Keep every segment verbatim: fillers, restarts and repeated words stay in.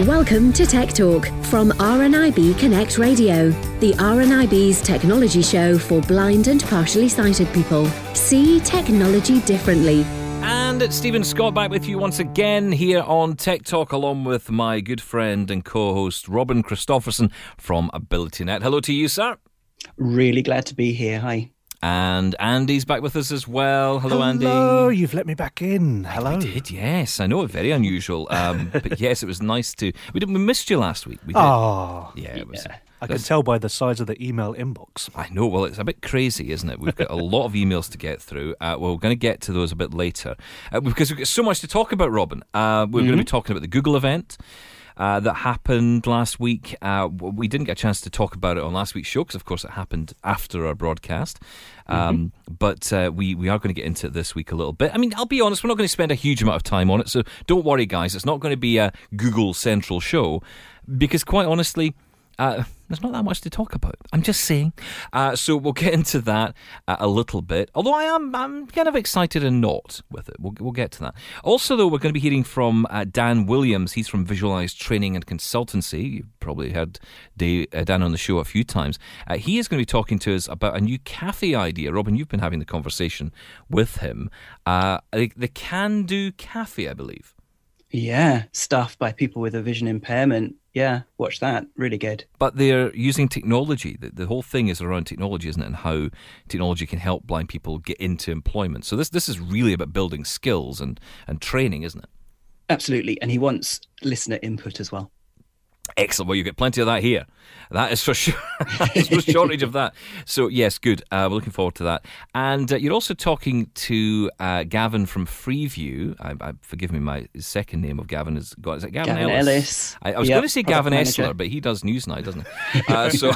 Welcome to Tech Talk from R N I B Connect Radio, the R N I B's technology show for blind and partially sighted people. See technology differently. And it's Stephen Scott back with you once again here on Tech Talk, along with my good friend and co-host Robin Christopherson from AbilityNet. Hello to you, sir. Really glad to be here. Hi. And Andy's back with us as well. Hello, Hello, Andy. Hello, you've let me back in. Hello. We did, yes. I know, very unusual. Um, but yes, it was nice to... We, did, we missed you last week. We did. Oh. Yeah, it was... Yeah. I can tell by the size of the email inbox. I know. Well, it's a bit crazy, isn't it? We've got a lot of emails to get through. Uh, well, we're going to get to those a bit later uh, because we've got so much to talk about, Robin. Uh, we're mm-hmm. going to be talking about the Google event uh, that happened last week. Uh, we didn't get a chance to talk about it on last week's show because, of course, it happened after our broadcast. Um, mm-hmm. But uh, we, we are going to get into it this week a little bit. I mean, I'll be honest, we're not going to spend a huge amount of time on it, so don't worry, guys. It's not going to be a Google Central show because, quite honestly, Uh, there's not that much to talk about. I'm just saying. Uh, so we'll get into that uh, a little bit. Although I am I'm kind of excited and not with it. We'll, we'll get to that. Also, though, we're going to be hearing from uh, Dan Williams. He's from Visualize Training and Consultancy. You've probably heard Dave, uh, Dan on the show a few times. Uh, he is going to be talking to us about a new cafe idea. Robin, you've been having the conversation with him. Uh, the, the Can Do Cafe, I believe. Yeah, staffed by people with a vision impairment. Yeah, watch that. Really good. But they're using technology. The, the whole thing is around technology, isn't it? And how technology can help blind people get into employment. So this this is really about building skills and, and training, isn't it? Absolutely. And he wants listener input as well. Excellent. Well, you get plenty of that here. That is for sure. There's no shortage of that. So, yes, good. Uh, we're looking forward to that. And uh, you're also talking to uh, Gavin from Freeview. I, I, forgive me, my second name of Gavin is, is it Gavin, Gavin Ellis? Ellis. I, I was yep, going to say Gavin manager. Essler, but he does News Night, doesn't he? Uh, so,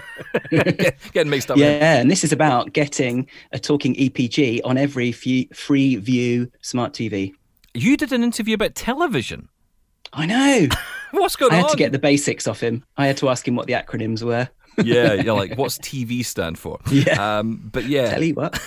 getting mixed up. Yeah, and this is about getting a talking E P G on every Freeview smart T V. You did an interview about television. I know. What's going on? I had on? to get the basics off him. I had to ask him what the acronyms were. yeah, yeah, like what's T V stand for? Yeah. Um, but yeah. Tell you what.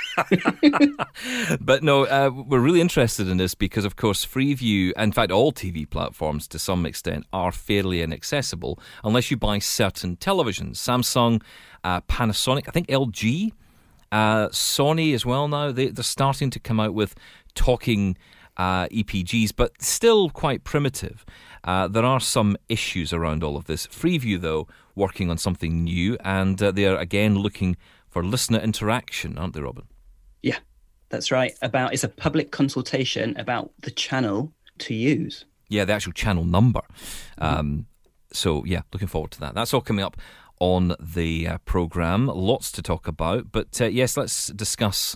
But no, uh, we're really interested in this because, of course, Freeview, in fact, all T V platforms to some extent are fairly inaccessible unless you buy certain televisions. Samsung, uh, Panasonic, I think L G, uh, Sony as well now. They, they're starting to come out with talking uh, E P Gs, but still quite primitive. Uh, there are some issues around all of this. Freeview, though, working on something new, and uh, they are again looking for listener interaction, aren't they, Robin? Yeah, that's right. About it's a public consultation about the channel to use. Yeah, the actual channel number. Um, so, yeah, looking forward to that. That's all coming up on the uh, programme. Lots to talk about. But, uh, yes, let's discuss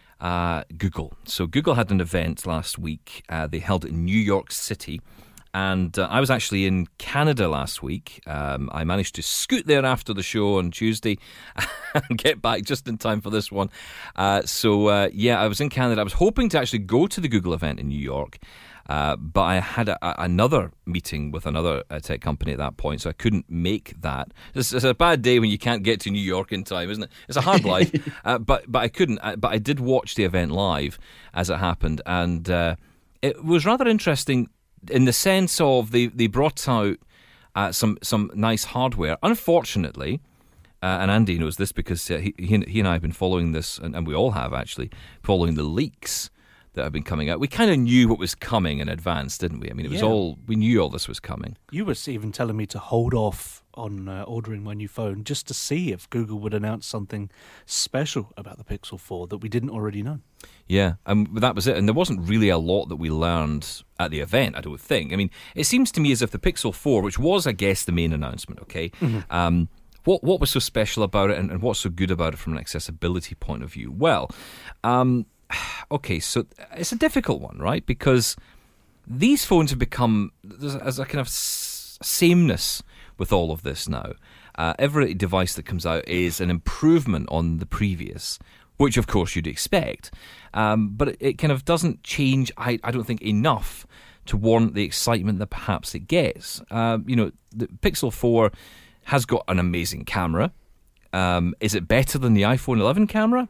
uh, Google. So Google had an event last week. Uh, they held it in New York City. And uh, I was actually in Canada last week. Um, I managed to scoot there after the show on Tuesday and get back just in time for this one. Uh, so, uh, yeah, I was in Canada. I was hoping to actually go to the Google event in New York, uh, but I had a, a, another meeting with another uh, tech company at that point, so I couldn't make that. It's, it's a bad day when you can't get to New York in time, isn't it? It's a hard life, uh, but but I couldn't. I, but I did watch the event live as it happened, and uh, it was rather interesting in the sense of they, they brought out uh, some some nice hardware. Unfortunately, uh, and Andy knows this because uh, he, he he and I have been following this, and, and we all have actually, following the leaks that have been coming out. We kind of knew what was coming in advance, didn't we? I mean, it was yeah. all, we knew all this was coming. You were even telling me to hold off on uh, ordering my new phone just to see if Google would announce something special about the Pixel four that we didn't already know. Yeah, and that was it. And there wasn't really a lot that we learned at the event, I don't think. I mean, it seems to me as if the Pixel four, which was, I guess, the main announcement, okay, mm-hmm. um, what what was so special about it and, and what's so good about it from an accessibility point of view? Well, um, okay, so it's a difficult one, right? Because these phones have become, there's a kind of sameness with all of this now. Uh, every device that comes out is an improvement on the previous, which of course you'd expect. Um, but it, it kind of doesn't change, I, I don't think, enough to warrant the excitement that perhaps it gets. Uh, you know, the Pixel four has got an amazing camera. Um, is it better than the iPhone eleven camera?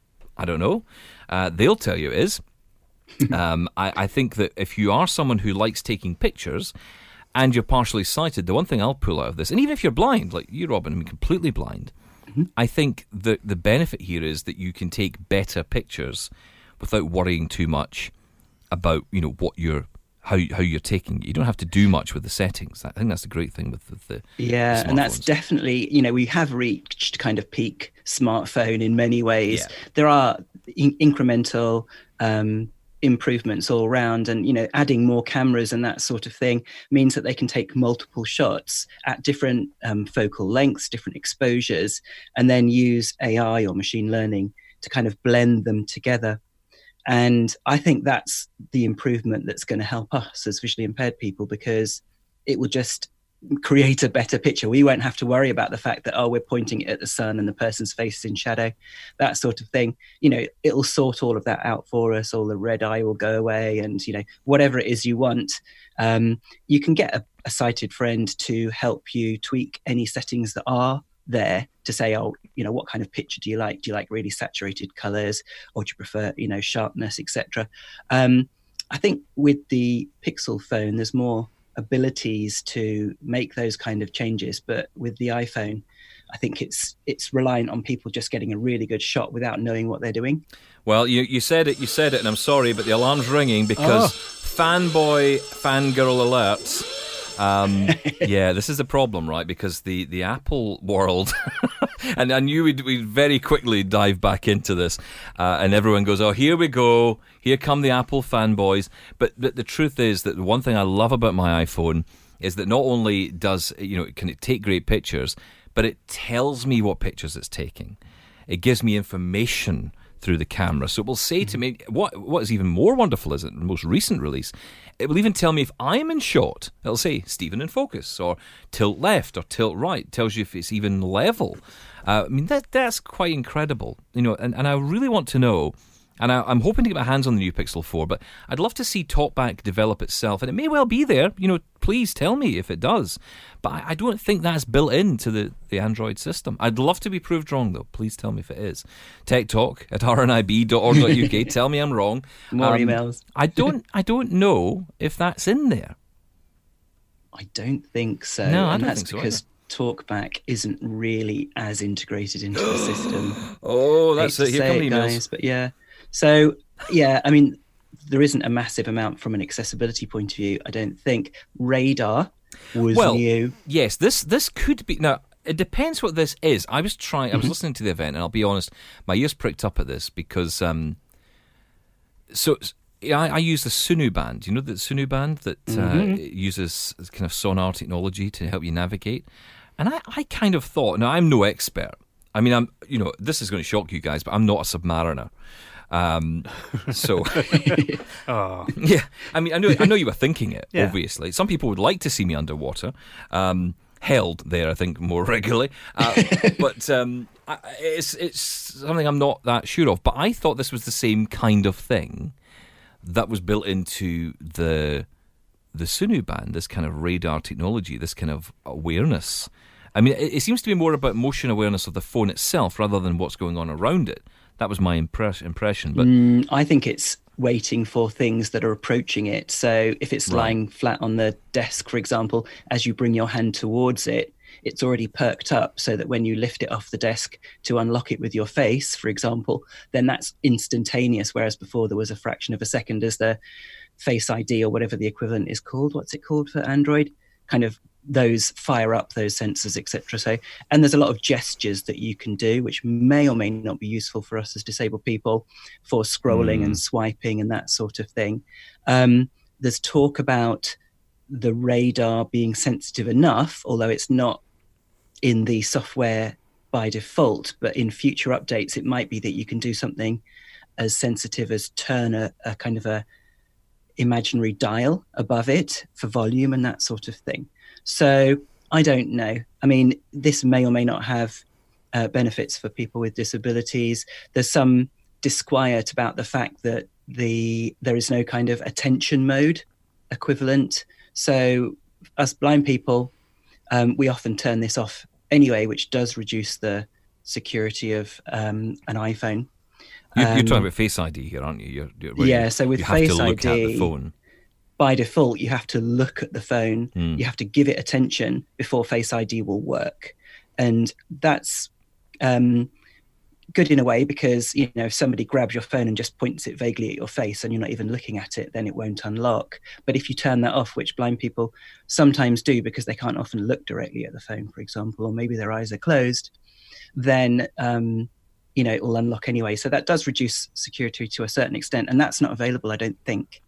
I don't know. Uh, they'll tell you it is. um, I, I think that if you are someone who likes taking pictures, and you're partially sighted, the one thing I'll pull out of this, and even if you're blind, like you, Robin, I mean, completely blind, mm-hmm. I think the the benefit here is that you can take better pictures without worrying too much about, you know, what you're how how you're taking. You don't have to do much with the settings. I think that's the great thing with, with the yeah, the and that's definitely, you know, we have reached kind of peak smartphone in many ways. Yeah. There are in- incremental um, improvements all around, and you know, adding more cameras and that sort of thing means that they can take multiple shots at different um, focal lengths, different exposures, and then use A I or machine learning to kind of blend them together. And I think that's the improvement that's going to help us as visually impaired people, because it will just create a better picture. We won't have to worry about the fact that, oh, we're pointing it at the sun and the person's face is in shadow, that sort of thing. You know, it'll sort all of that out for us. All the red eye will go away, and, you know, whatever it is you want, um, you can get a, a sighted friend to help you tweak any settings that are there to say, oh, you know, what kind of picture do you like? Do you like really saturated colors, or do you prefer, you know, sharpness, et cetera? Um, I think with the Pixel phone, there's more abilities to make those kind of changes, but with the iPhone, I think it's it's reliant on people just getting a really good shot without knowing what they're doing. Well, you you said it, you said it, and I'm sorry, but the alarm's ringing because oh. fanboy, fangirl alerts. Um, yeah, this is the problem, right? Because the, the Apple world, and I knew we'd, we'd very quickly dive back into this, uh, and everyone goes, oh, here we go, here come the Apple fanboys. But, but the truth is that the one thing I love about my iPhone is that not only does, you know, can it take great pictures, but it tells me what pictures it's taking. It gives me information through the camera. So it will say to me, what what is even more wonderful is it, the most recent release, it will even tell me if I'm in shot. It'll say Stephen in focus, or tilt left, or tilt right. It tells you if it's even level. Uh, I mean, that that's quite incredible. You know, and, and I really want to know, and I, I'm hoping to get my hands on the new Pixel four, but I'd love to see TalkBack develop itself, and it may well be there. You know, please tell me if it does. But I, I don't think that's built into the, the Android system. I'd love to be proved wrong, though. Please tell me if it is. Tech Talk at r n i b dot org dot u k. Tell me I'm wrong. More um, emails. I don't. I don't know if that's in there. I don't think so. No, I and don't that's think so because TalkBack isn't really as integrated into the system. Oh, that's Hate it. to Here say come it, the emails. guys, but yeah. So, yeah, I mean, there isn't a massive amount from an accessibility point of view, I don't think. Radar was well, new. Yes, this this could be... Now, it depends what this is. I was trying... I was Mm-hmm. listening to the event, and I'll be honest, my ears pricked up at this because... Um, so... Yeah, I, I use the Sunu band. You know the Sunu band that Mm-hmm. uh, uses kind of sonar technology to help you navigate? And I, I kind of thought... Now, I'm no expert. I mean, I'm... You know, this is going to shock you guys, but I'm not a submariner. Um, so, Oh. yeah, I mean, I know, I know you were thinking it, Yeah. obviously. Some people would like to see me underwater, um, held there, I think, more regularly. Uh, but um, I, it's, it's something I'm not that sure of. But I thought this was the same kind of thing that was built into the, the Sunu band, this kind of radar technology, this kind of awareness. I mean, it, it seems to be more about motion awareness of the phone itself rather than what's going on around it. That was my impress- impression. But Mm, I think it's waiting for things that are approaching it. So if it's Right. lying flat on the desk, for example, as you bring your hand towards it, it's already perked up so that when you lift it off the desk to unlock it with your face, for example, then that's instantaneous. Whereas before there was a fraction of a second as the Face I D or whatever the equivalent is called. What's it called for Android? Kind of those fire up those sensors, et cetera. So, and there's a lot of gestures that you can do, which may or may not be useful for us as disabled people for scrolling Mm. and swiping and that sort of thing. Um, there's talk about the radar being sensitive enough, although it's not in the software by default, but in future updates, it might be that you can do something as sensitive as turn a, a kind of a imaginary dial above it for volume and that sort of thing. So I don't know. I mean, this may or may not have uh, benefits for people with disabilities. There's some disquiet about the fact that the there is no kind of attention mode equivalent. So us blind people, um, we often turn this off anyway, which does reduce the security of um, an iPhone. you're, you're Um, talking about Face I D here, aren't you? You're, you're, where yeah, you, so with you have Face to look I D, at the phone. by default, you have to look at the phone, mm. you have to give it attention before Face I D will work. And that's um, good in a way because, you know, if somebody grabs your phone and just points it vaguely at your face and you're not even looking at it, then it won't unlock. But if you turn that off, which blind people sometimes do because they can't often look directly at the phone, for example, or maybe their eyes are closed, then, um, you know, it will unlock anyway. So that does reduce security to a certain extent. And that's not available, I don't think,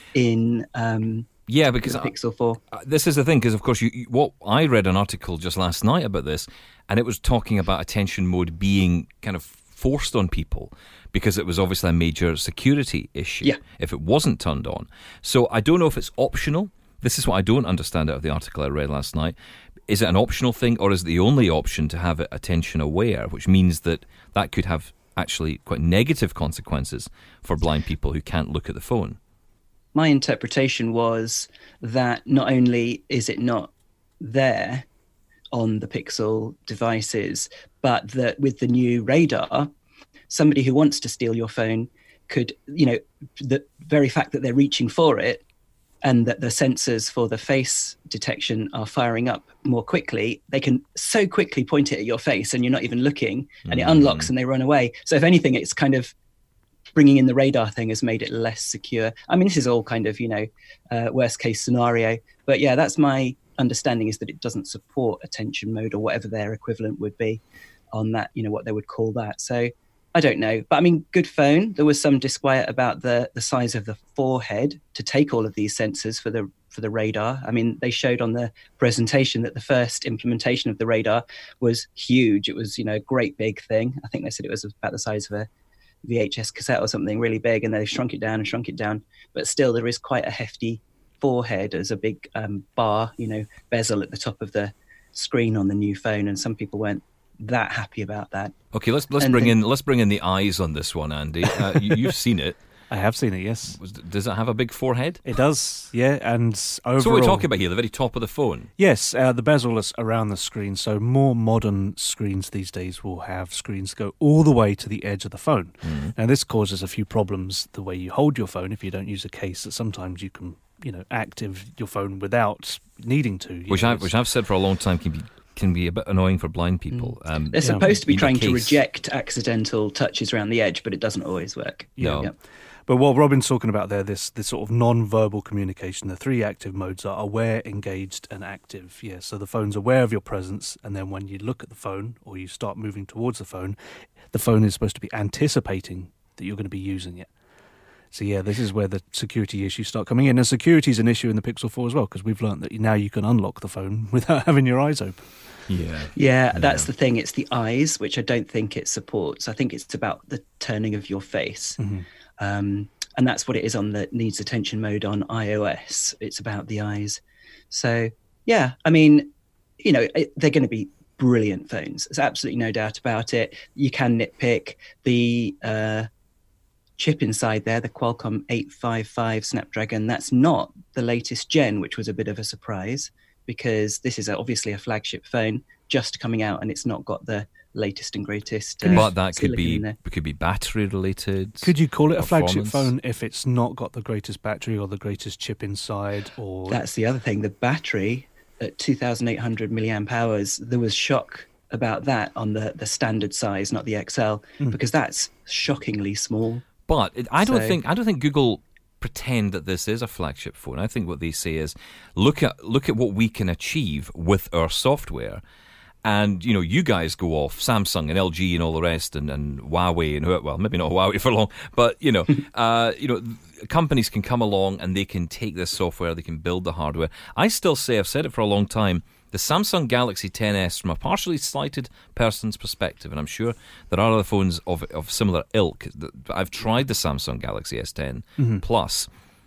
in um, yeah, because the Pixel four. I, this is the thing, because of course, you, you, what I read an article just last night about this, and it was talking about attention mode being kind of forced on people because it was obviously a major security issue yeah. if it wasn't turned on. So I don't know if it's optional. This is what I don't understand out of the article I read last night. Is it an optional thing, or is it the only option to have it attention aware, which means that that could have actually quite negative consequences for blind people who can't look at the phone? My interpretation was that not only is it not there on the Pixel devices, but that with the new radar, somebody who wants to steal your phone could, you know, the very fact that they're reaching for it and that the sensors for the face detection are firing up more quickly, they can so quickly point it at your face and you're not even looking, and it unlocks and they run away. So if anything, it's kind of bringing in the radar thing has made it less secure. I mean, this is all kind of, you know, uh, worst case scenario. But yeah, that's my understanding, is that it doesn't support attention mode or whatever their equivalent would be on that, you know, what they would call that. So I don't know. But I mean, good phone. There was some disquiet about the, the size of the forehead to take all of these sensors for the for the radar. I mean, they showed on the presentation that the first implementation of the radar was huge. It was, you know, a great big thing. I think they said it was about the size of a V H S cassette or something really big, and they shrunk it down and shrunk it down. But still, there is quite a hefty forehead as a big um, bar, you know, bezel at the top of the screen on the new phone, and some people weren't that happy about that. Okay, let's let's and bring the, in let's bring in the eyes on this one, Andy. Uh, you, you've seen it. I have seen it, yes. Does it have a big forehead? It does, yeah. And overall, so what we're talking about here, the very top of the phone? Yes, uh, the bezel is around the screen. So more modern screens these days will have screens go all the way to the edge of the phone. Mm-hmm. Now, this causes a few problems the way you hold your phone if you don't use a case, that sometimes you can, you know, active your phone without needing to. Which, know, I, which I've said for a long time can be can be a bit annoying for blind people. Mm. Um, They're supposed yeah. to be trying to reject accidental touches around the edge, but it doesn't always work. No. Yeah. But what Robin's talking about there, this this sort of non-verbal communication, the three active modes are aware, engaged, and active. Yeah, so the phone's aware of your presence, and then when you look at the phone or you start moving towards the phone, the phone is supposed to be anticipating that you're going to be using it. So yeah, this is where the security issues start coming in. And security is an issue in the Pixel four as well, because we've learned that now you can unlock the phone without having your eyes open. Yeah. yeah, that's yeah. the thing. It's the eyes, which I don't think it supports. I think it's about the turning of your face. Mm-hmm. Um, and that's what it is on the needs attention mode on iOS. It's about the eyes. So, yeah, I mean, you know, it, they're going to be brilliant phones. There's absolutely no doubt about it. You can nitpick the uh, chip inside there, the Qualcomm eight fifty-five Snapdragon. That's not the latest gen, which was a bit of a surprise, because this is obviously a flagship phone just coming out, and it's not got the latest and greatest. Uh, but that could be could be battery related. Could you call it a flagship phone if it's not got the greatest battery or the greatest chip inside? Or that's the other thing. The battery at two thousand eight hundred milliamp hours. There was shock about that on the the standard size, not the X L, mm. because that's shockingly small. But it, I don't so, think I don't think Google pretend that this is a flagship phone. I think what they say is look at look at what we can achieve with our software. And, you know, you guys go off, Samsung and L G and all the rest, and, and Huawei, and well, maybe not Huawei for long, but, you know, uh, you know, companies can come along and they can take this software, they can build the hardware. I still say, I've said it for a long time, the Samsung Galaxy ten S, from a partially sighted person's perspective, and I'm sure there are other phones of of similar ilk, I've tried the Samsung Galaxy S ten mm-hmm. Plus.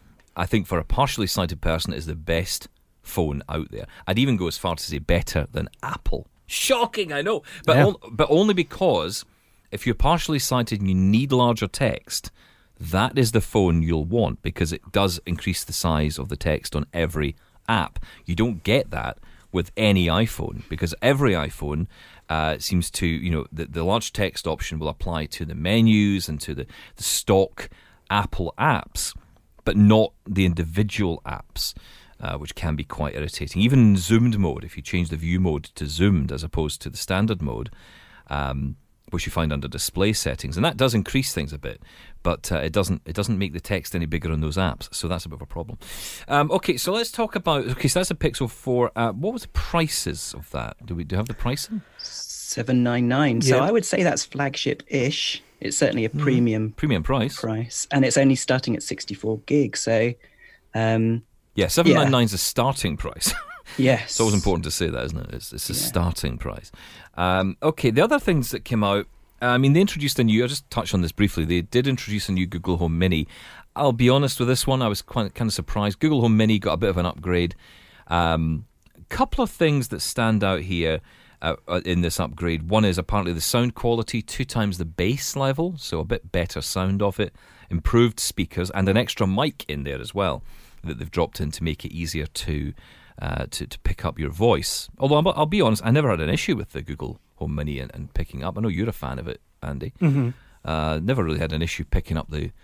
I think for a partially sighted person, it is the best phone out there. I'd even go as far to say better than Apple. Shocking, I know, but yeah. on, but only because if you're partially sighted and you need larger text, that is the phone you'll want, because it does increase the size of the text on every app. You don't get that with any iPhone, because every iPhone uh, seems to, you know, the, the large text option will apply to the menus and to the, the stock Apple apps. but not the individual apps, uh, which can be quite irritating. Even in zoomed mode, if you change the view mode to zoomed as opposed to the standard mode, um, which you find under display settings, and that does increase things a bit, but uh, it doesn't it doesn't make the text any bigger on those apps, so that's a bit of a problem. Um, okay, so let's talk about, okay, so that's a Pixel four. Uh, what was the prices of that? Do we do you have the pricing? seven ninety-nine. So Yeah. I would say that's flagship-ish. It's certainly a premium Premium price. price, and it's only starting at sixty-four gig. So, um, Yeah, seven ninety-nine is the starting price. yes, It's always important to say that, isn't it? It's, it's a Yeah. starting price. Um, okay, the other things that came out, I mean, they introduced a new, I'll just touch on this briefly, they did introduce a new Google Home Mini. I'll be honest with this one, I was quite, kind of surprised. Google Home Mini got a bit of an upgrade. A um, couple of things that stand out here uh, in this upgrade. One is apparently the sound quality, two times the bass level, so a bit better sound of it, improved speakers, and an extra mic in there as well that they've dropped in to make it easier to uh, to, to pick up your voice. Although I'll, I'll be honest, I never had an issue with the Google Home Mini and, and picking up. I know you're a fan of it, Andy. Mm-hmm. Uh, never really had an issue picking up the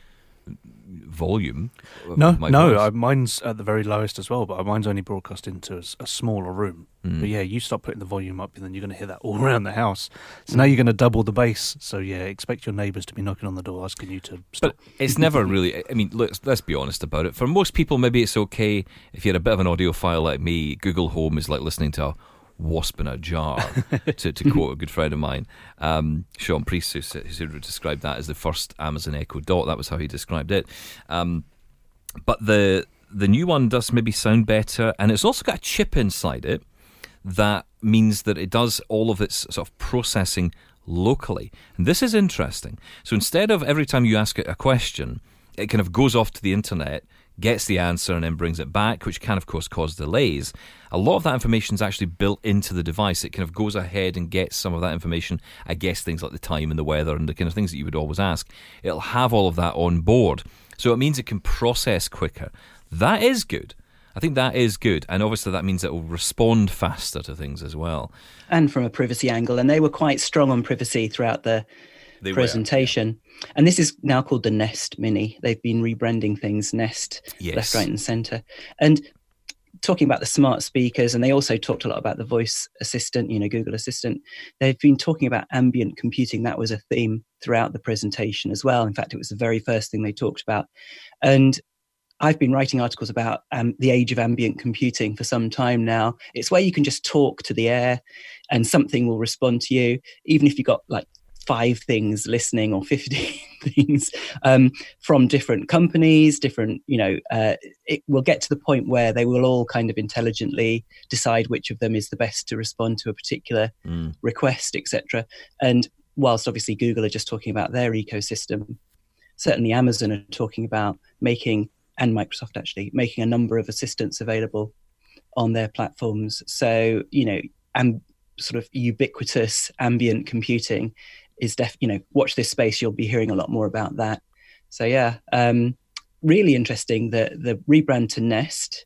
volume of No, my no, voice. I, mine's at the very lowest as well, but mine's only broadcast into a, s- a smaller room. Mm. But yeah, you start putting the volume up, and then you're going to hear that all around the house. So now you're going to double the bass. So yeah, expect your neighbours to be knocking on the door asking you to stop. But it's never really, I mean, let's, let's be honest about it. For most people, maybe it's okay if you're a bit of an audiophile like me. Google Home is like listening to a wasp in a jar, to, to quote a good friend of mine, um, Sean Priest, who, who described that as the first Amazon Echo Dot. That was how he described it. Um, but the the new one does maybe sound better, and it's also got a chip inside it that means that it does all of its sort of processing locally. And this is interesting. So instead of every time you ask it a question, it kind of goes off to the internet, gets the answer, and then brings it back, which can, of course, cause delays. A lot of that information is actually built into the device. It kind of goes ahead and gets some of that information. I guess things like the time and the weather and the kind of things that you would always ask. It'll have all of that on board. So it means it can process quicker. That is good. I think that is good. And obviously that means it will respond faster to things as well. and from a privacy angle, and they were quite strong on privacy throughout the They were, presentation. And this is now called the Nest Mini. They've been rebranding things Nest, Yes. left, right, and centre. And talking about the smart speakers, and they also talked a lot about the voice assistant, you know, Google Assistant. They've been talking about ambient computing. That was a theme throughout the presentation as well. In fact, it was the very first thing they talked about. And I've been writing articles about um, the age of ambient computing for some time now. It's where you can just talk to the air and something will respond to you, even if you've got like five things listening or fifteen things um, from different companies, different, you know, uh, it will get to the point where they will all kind of intelligently decide which of them is the best to respond to a particular Mm. request, et cetera. And whilst obviously Google are just talking about their ecosystem, certainly Amazon are talking about making, and Microsoft actually, making a number of assistants available on their platforms. So, you know, and sort of ubiquitous ambient computing is def, you know, watch this space, you'll be hearing a lot more about that. So yeah, um, really interesting, the the rebrand to Nest,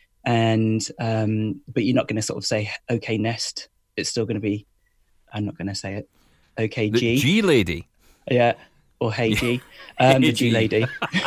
and um, but you're not going to sort of say, okay, Nest, it's still going to be, I'm not going to say it, okay, The G. G lady. Yeah, or Hey G, um, Hey the G G. lady.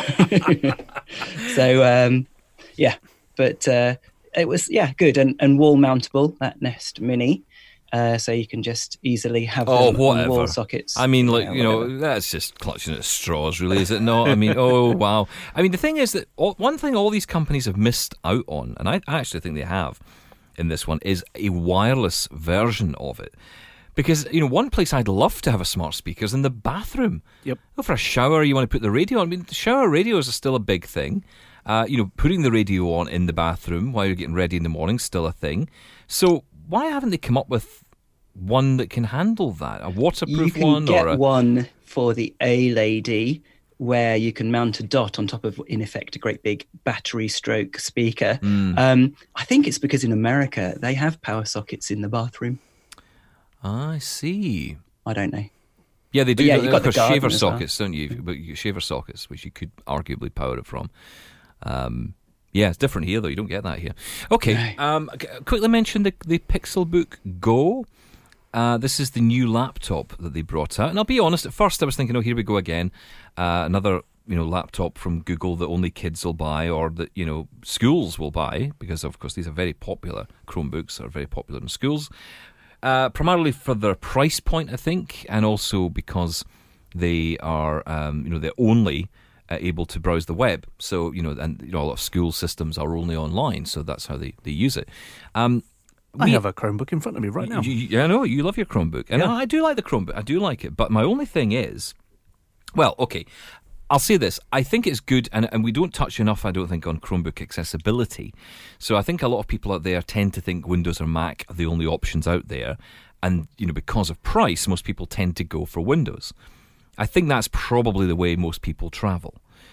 So um, yeah, but uh, it was yeah good and, and wall mountable, that Nest Mini, uh, so you can just easily have Oh, them on wall whatever. sockets. I mean, like, Yeah, you know, whatever. that's just clutching at straws, really, is it not? I mean, oh, wow. I mean, the thing is that all, one thing all these companies have missed out on, and I, I actually think they have in this one, is a wireless version of it. Because, you know, one place I'd love to have a smart speaker is in the bathroom. Yep. Well, for a shower, you want to put the radio on. I mean, the shower radios are still a big thing. Uh, you know, putting the radio on in the bathroom while you're getting ready in the morning is still a thing. So why haven't they come up with one that can handle that? A You waterproof can one? get or a... one for the A lady where you can mount a dot on top of, in effect, a great big battery stroke speaker. Mm. Um, I think it's because in America they have power sockets in the bathroom. I see. I don't know. Yeah, they do. yeah, They've you've got the shaver garden as well. sockets, don't you? But you shaver sockets, which you could arguably power it from. Um, yeah, it's different here, though. You don't get that here. Okay, No. um, c- quickly mention the, the Pixelbook Go. Uh, this is the new laptop that they brought out. And I'll be honest, at first I was thinking, oh, here we go again. Uh, another you know, laptop from Google that only kids will buy, or that, you know, schools will buy, because of course these are very popular. Chromebooks are very popular in schools, uh, primarily for their price point, I think, and also because they are, um, you know, they're only uh, able to browse the web. So, you know, and you know, a lot of school systems are only online, so that's how they, they use it. Um, I we, have a Chromebook in front of me right now. You, you, I know, you love your Chromebook. And Yeah. I do like the Chromebook. I do like it. But my only thing is, well, okay, I'll say this. I think it's good, and, and we don't touch enough, I don't think, on Chromebook accessibility. So I think a lot of people out there tend to think Windows or Mac are the only options out there. And, you know, because of price, most people tend to go for Windows. I think that's probably the way most people travel.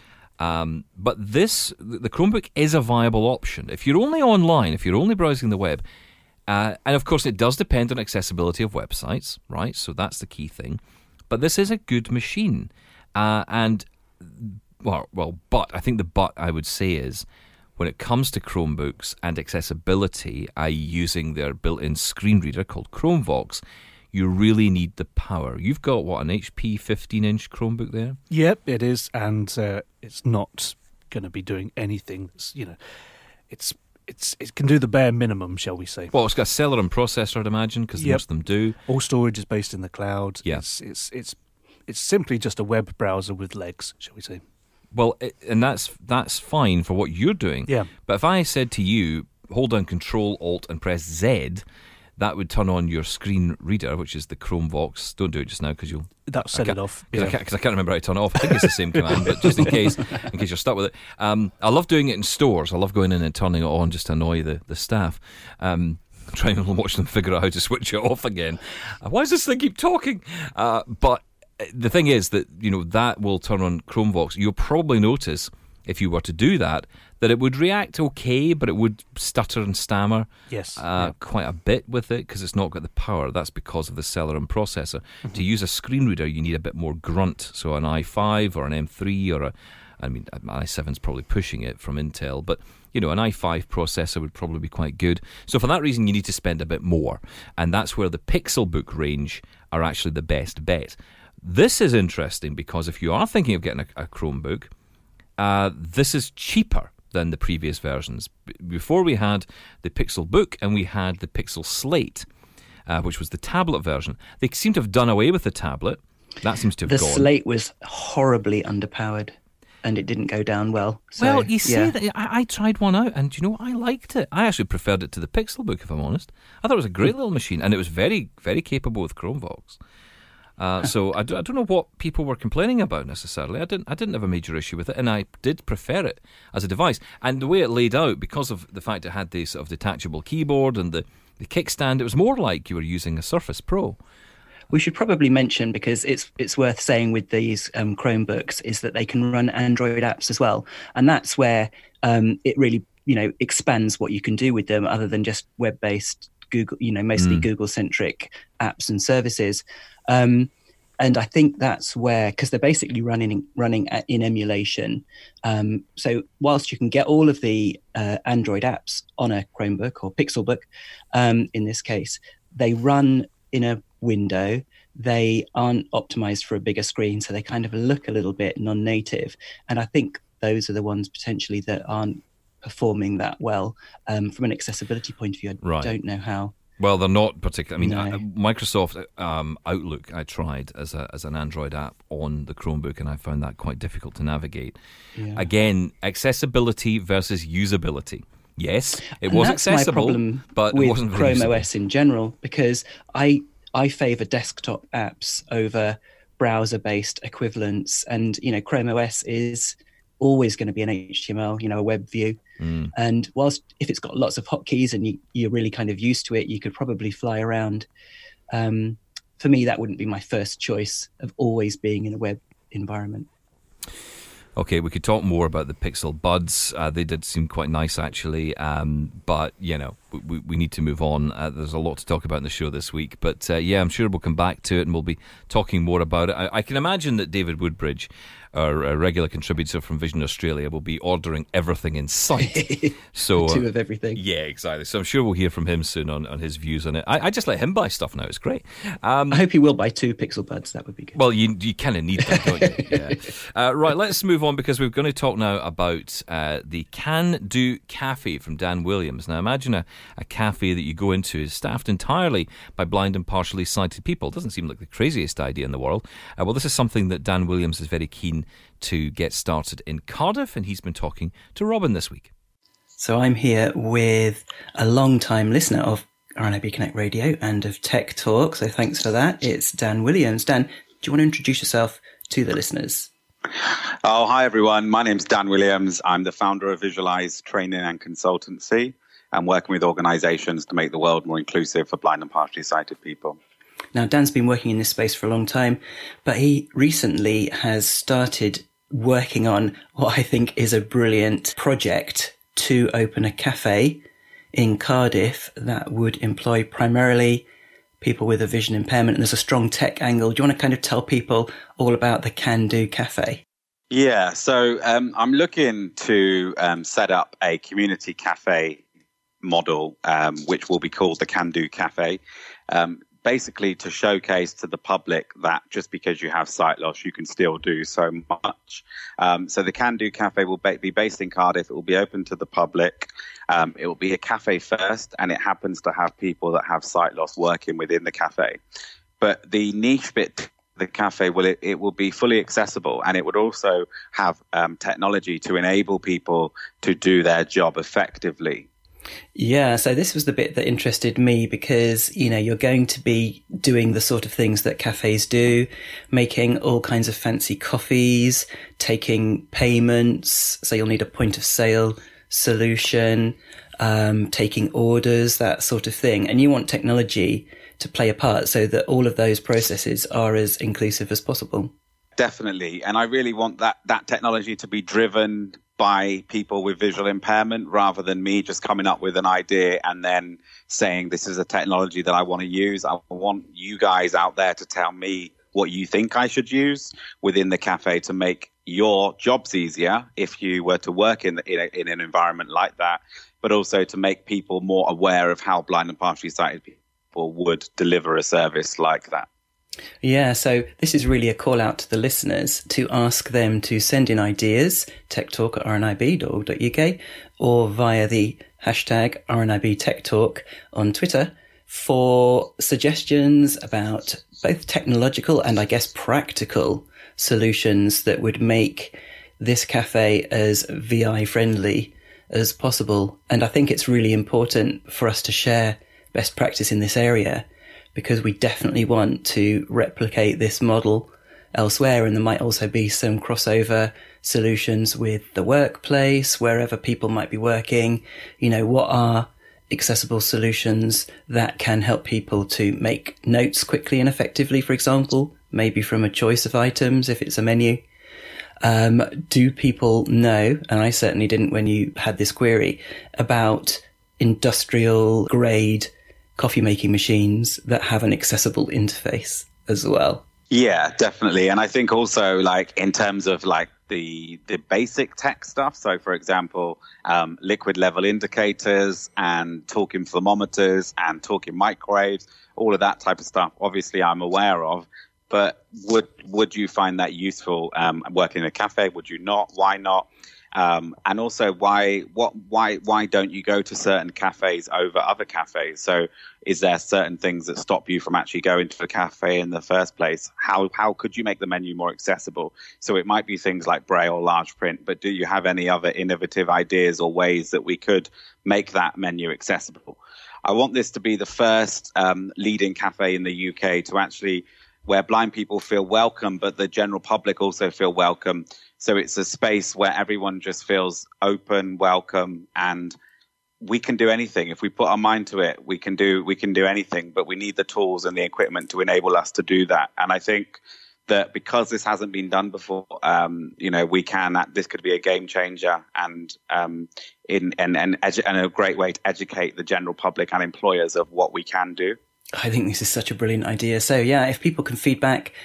Um, but this, the Chromebook is a viable option. If you're only online, if you're only browsing the web, Uh, and of course, it does depend on accessibility of websites, right? So that's the key thing. But this is a good machine. Uh, and, well, well, but I think the but I would say is when it comes to Chromebooks and accessibility, that is using their built-in screen reader called ChromeVox, you really need the power. You've got, what, an H P fifteen-inch Chromebook there? Yep, it is. And uh, it's not going to be doing anything that's, you know, it's... It's it can do the bare minimum, shall we say? Well, it's got a Celeron processor, I'd imagine, because Yep. most of them do. All storage is based in the cloud. Yeah. It's, it's it's it's simply just a web browser with legs, shall we say? Well, it, and that's that's fine for what you're doing. Yeah. But if I said to you, hold down Control, Alt, and press Z, that would turn on your screen reader, which is the ChromeVox. Don't do it just now because you'll... That'll set it off. Because Yeah. I, can't- I can't remember how to turn it off. I think it's the same command, but just in case in case you're stuck with it. Um, I love doing it in stores. I love going in and turning it on just to annoy the, the staff. Um, trying to watch them figure out how to switch it off again. Uh, why does this thing keep talking? Uh, but the thing is that, you know, that will turn on ChromeVox. You'll probably notice, if you were to do that, that it would react okay, but it would stutter and stammer Yes. uh, yeah. quite a bit with it because it's not got the power. That's because of the Celeron processor. Mm-hmm. To use a screen reader, you need a bit more grunt. So an i five or an M three or a, I mean, an i seven's probably pushing it from Intel, but you know, an i five processor would probably be quite good. So for that reason, you need to spend a bit more, and that's where the Pixelbook range are actually the best bet. This is interesting because if you are thinking of getting a, a Chromebook, uh, this is cheaper than the previous versions. B- before we had the Pixelbook and we had the Pixel Slate, uh, which was the tablet version. They seem to have done away with the tablet. That seems to have The gone. Slate was horribly underpowered, and it didn't go down well. So, well, you see, yeah. that I, I tried one out, and you know, I liked it. I actually preferred it to the Pixelbook, if I'm honest. I thought it was a great little machine, and it was very, very capable with ChromeVox. Uh, so I, do, I don't know what people were complaining about necessarily. I didn't I didn't have a major issue with it, and I did prefer it as a device. And the way it laid out, because of the fact it had the sort of detachable keyboard and the, the kickstand, it was more like you were using a Surface Pro. We should probably mention, because it's it's worth saying with these um, Chromebooks, is that they can run Android apps as well, and that's where um, it really, you know, expands what you can do with them, other than just web-based Google, you know, mostly Mm. Google-centric apps and services. Um, and I think that's where, because they're basically running running at, in emulation. Um, so whilst you can get all of the uh, Android apps on a Chromebook or Pixelbook, um, in this case, they run in a window. They aren't optimized for a bigger screen, so they kind of look a little bit non-native. And I think those are the ones potentially that aren't performing that well um, from an accessibility point of view. I Right. don't know how. Well, they're not particularly. I mean, No. uh, Microsoft um, Outlook I tried as a as an Android app on the Chromebook, and I found that quite difficult to navigate. Yeah. Again, accessibility versus usability. Yes, it And was that's accessible, my problem but with it wasn't very Chrome usable. O S in general, because I I favor desktop apps over browser-based equivalents, and you know, Chrome O S is always going to be an H T M L, you know, a web view. Mm. And whilst if it's got lots of hotkeys and you, you're really kind of used to it, you could probably fly around. Um, for me, that wouldn't be my first choice of always being in a web environment. Okay, we could talk more about the Pixel Buds. Uh, they did seem quite nice, actually. Um, but, you know, we, we need to move on. Uh, there's a lot to talk about in the show this week. But uh, yeah, I'm sure we'll come back to it and we'll be talking more about it. I, I can imagine that David Woodbridge, our uh, regular contributor from Vision Australia, will be ordering everything in sight. So Two of everything. Yeah, exactly. So I'm sure we'll hear from him soon on, on his views on it. I, I just let him buy stuff now. It's great. Um, I hope he will buy two Pixel Buds. That would be good. Well, you you kind of need them, don't you? Yeah. Uh, right, let's move on because we're going to talk now about uh, the Can Do Cafe from Dan Williams. Now, imagine a, a cafe that you go into is staffed entirely by blind and partially sighted people. It doesn't seem like the craziest idea in the world. Uh, well, this is something that Dan Williams is very keen to get started in Cardiff, and he's been talking to Robin this week. So I'm here with a long-time listener of R N I B Connect Radio and of Tech Talk, so thanks for that. It's Dan Williams. Dan, do you want to introduce yourself to the listeners? Oh, hi everyone. My name's Dan Williams. I'm the founder of Visualize Training and Consultancy. I'm working with organizations to make the world more inclusive for blind and partially sighted people. Now, Dan's been working in this space for a long time, but he recently has started working on what I think is a brilliant project to open a cafe in Cardiff that would employ primarily people with a vision impairment. And there's a strong tech angle. Do you want to kind of tell people all about the Can Do Cafe? Yeah, so um, I'm looking to um, set up a community cafe model, um, which will be called the Can Do Cafe. Um, basically to showcase to the public that just because you have sight loss, you can still do so much. Um, so the Can Do Cafe will be based in Cardiff. It will be open to the public. Um, it will be a cafe first, and it happens to have people that have sight loss working within the cafe. But the niche bit, the cafe, will it, it will be fully accessible, and it would also have um, technology to enable people to do their job effectively. Yeah, so this was the bit that interested me because, you know, you're going to be doing the sort of things that cafes do, making all kinds of fancy coffees, taking payments. So you'll need a point of sale solution, um, taking orders, that sort of thing. And you want technology to play a part so that all of those processes are as inclusive as possible. Definitely. And I really want that, that technology to be driven by people with visual impairment rather than me just coming up with an idea and then saying this is a technology that I want to use. I want you guys out there to tell me what you think I should use within the cafe to make your jobs easier if you were to work in, in, a, in an environment like that, but also to make people more aware of how blind and partially sighted people would deliver a service like that. Yeah, so this is really a call out to the listeners to ask them to send in ideas, techtalk at r n i b dot org dot u k, or via the hashtag R N I B Tech Talk on Twitter for suggestions about both technological and, I guess, practical solutions that would make this cafe as V I friendly as possible. And I think it's really important for us to share best practice in this area, because we definitely want to replicate this model elsewhere. And there might also be some crossover solutions with the workplace, wherever people might be working. You know, what are accessible solutions that can help people to make notes quickly and effectively, for example, maybe from a choice of items if it's a menu. Um, do people know, and I certainly didn't when you had this query, about industrial grade coffee making machines that have an accessible interface as well? Yeah, definitely. And I think also, like, in terms of like the the basic tech stuff, so for example, um, liquid level indicators and talking thermometers and talking microwaves, all of that type of stuff, obviously I'm aware of. But would would you find that useful um, working in a cafe? Would you not? Why not? Um, and also, why what why why don't you go to certain cafes over other cafes? So, is there certain things that stop you from actually going to the cafe in the first place? How how could you make the menu more accessible? So it might be things like braille or large print, but do you have any other innovative ideas or ways that we could make that menu accessible? I want this to be the first um, leading cafe in the U K to actually where blind people feel welcome, but the general public also feel welcome. So it's a space where everyone just feels open, welcome, and we can do anything. If we put our mind to it, we can do we can do anything, but we need the tools and the equipment to enable us to do that. And I think that because this hasn't been done before, um, you know, we can, that this could be a game changer and um, in and and, edu- and a great way to educate the general public and employers of what we can do. I think this is such a brilliant idea. So yeah, if people can feedback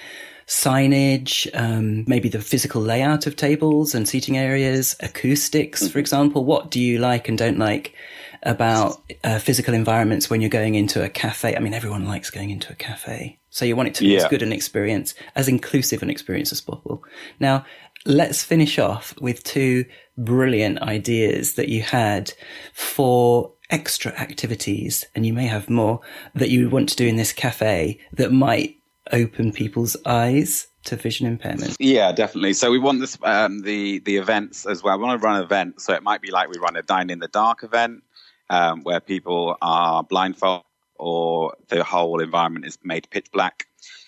signage, um, maybe the physical layout of tables and seating areas, acoustics, for example, what do you like and don't like about uh, physical environments when you're going into a cafe? I mean, everyone likes going into a cafe. So you want it to be yeah. as good an experience, as inclusive an experience as possible. Now, let's finish off with two brilliant ideas that you had for extra activities, and you may have more, that you want to do in this cafe that might open people's eyes to vision impairment. Yeah, definitely. So we want this um, the the events as well. We want to run events. So it might be like we run a Dine in the Dark event um, where people are blindfolded or the whole environment is made pitch black,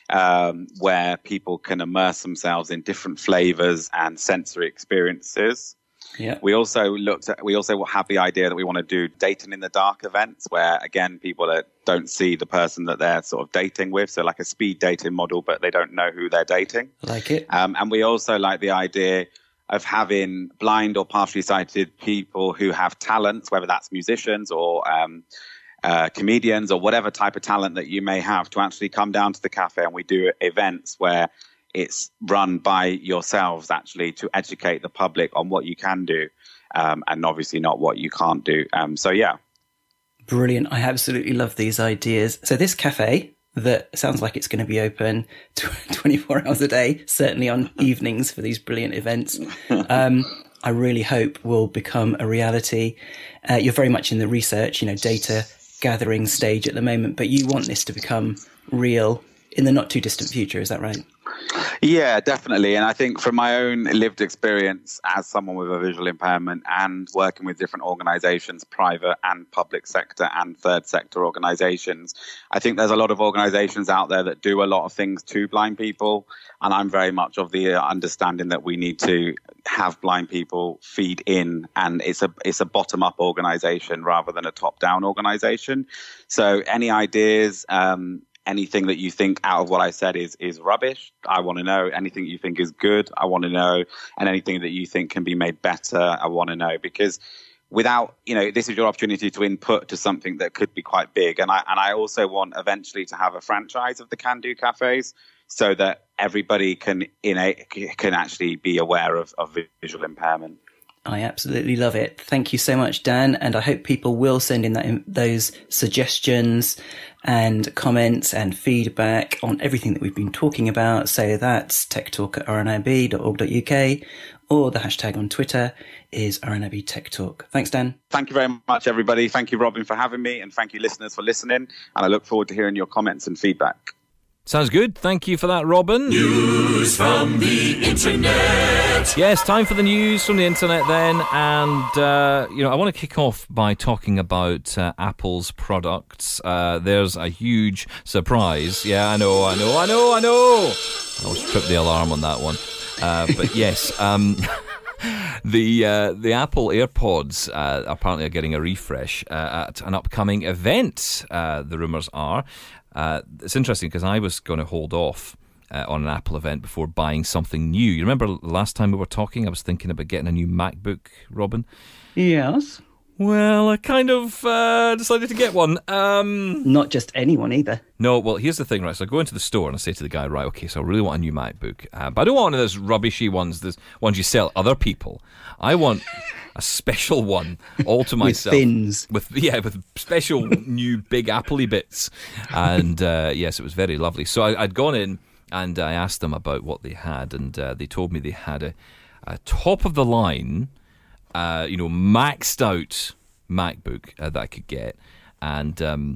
um, where people can immerse themselves in different flavors and sensory experiences. Yeah. We also looked at, we also have the idea that we want to do dating in the dark events where, again, people that don't see the person that they're sort of dating with. So like a speed dating model, but they don't know who they're dating. Like it. Um, and we also like the idea of having blind or partially sighted people who have talents, whether that's musicians or um, uh, comedians or whatever type of talent that you may have, to actually come down to the cafe, and we do events where it's run by yourselves actually to educate the public on what you can do um, and obviously not what you can't do. Um, so, yeah. Brilliant. I absolutely love these ideas. So this cafe that sounds like it's going to be open twenty-four hours a day, certainly on evenings for these brilliant events, um, I really hope will become a reality. Uh, you're very much in the research, you know, data gathering stage at the moment, but you want this to become real in the not too distant future. Is that right? Yeah, definitely. And I think from my own lived experience as someone with a visual impairment and working with different organizations, private and public sector and third sector organizations, I think there's a lot of organizations out there that do a lot of things to blind people. And I'm very much of the understanding that we need to have blind people feed in, and it's a it's a bottom-up organization rather than a top-down organization. So any ideas, um, anything that you think out of what I said is is rubbish, I want to know. Anything you think is good, I want to know. And anything that you think can be made better, I want to know. Because without, you know, this is your opportunity to input to something that could be quite big. And I and I also want eventually to have a franchise of the Can Do Cafes so that everybody can in a, can actually be aware of, of visual impairment. I absolutely love it. Thank you so much, Dan. And I hope people will send in that, those suggestions and comments and feedback on everything that we've been talking about. So that's techtalk at r n i b dot org dot u k, or the hashtag on Twitter is R N I B Tech Talk. Thanks, Dan. Thank you very much, everybody. Thank you, Robin, for having me. And thank you, listeners, for listening. And I look forward to hearing your comments and feedback. Sounds good. Thank you for that, Robin. News from the internet. Yes, time for the news from the internet then. And, uh, you know, I want to kick off by talking about uh, Apple's products. Uh, there's a huge surprise. Yeah, I know, I know, I know, I know. I almost tripped the alarm on that one. Uh, but yes, um, the uh, the Apple AirPods uh, apparently are getting a refresh uh, at an upcoming event, uh, the rumours are. Uh, it's interesting because I was going to hold off uh, on an Apple event before buying something new. You remember last time we were talking, I was thinking about getting a new MacBook, Robin? Yes. Well, I kind of uh, decided to get one. Um, Not just anyone either. no, well, here's the thing, right? So I go into the store and I say to the guy, right, okay, so I really want a new MacBook. Uh, but I don't want one of those rubbishy ones, those ones you sell other people. I want a special one all to myself. With fins. With, yeah, with special new big Apple-y bits. And uh, yes, it was very lovely. So I, I'd gone in and I asked them about what they had, and uh, they told me they had a, a top-of-the-line, uh, you know, maxed-out MacBook uh, that I could get. And um,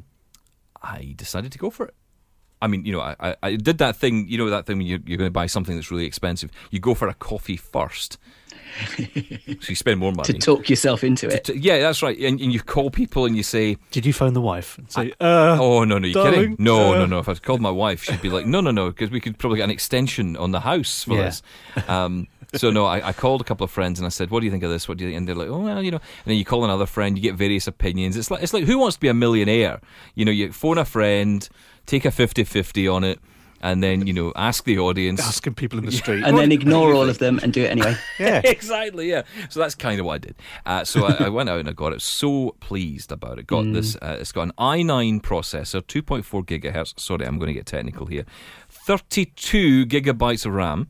I decided to go for it. I mean, you know, I, I did that thing, you know, that thing when you're, you're going to buy something that's really expensive. You go for a coffee first. So you spend more money. To talk yourself into it. To, to, yeah, that's right. And, and you call people and you say... Did you phone the wife and say, I, uh, oh, no, no, you're darling, kidding? No, uh, no, no. If I called my wife, she'd be like, no, no, no, because we could probably get an extension on the house for yeah. this. Um, so, no, I, I called a couple of friends and I said, what do you think of this? What do you think? And they're like, oh, well, you know. And then you call another friend, you get various opinions. It's like, it's like Who Wants to Be a Millionaire? You know, you phone a friend, take a fifty-fifty on it, and then, you know, ask the audience. Asking people in the street. And then ignore all of them and do it anyway. Yeah. Exactly, yeah. So that's kind of what I did. Uh, so I, I went out and I got it. So pleased about it. Got mm. this. Uh, it's got an i nine processor, two point four gigahertz. Sorry, I'm going to get technical here. thirty-two gigabytes of RAM.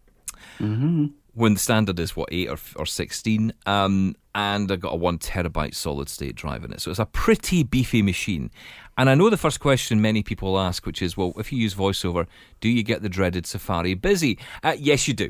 Mm-hmm. When the standard is, what, eight or, or sixteen. Um, and I got a one terabyte solid state drive in it. So it's a pretty beefy machine. And I know the first question many people ask, which is, well, if you use VoiceOver, do you get the dreaded Safari busy? Uh, yes, you do.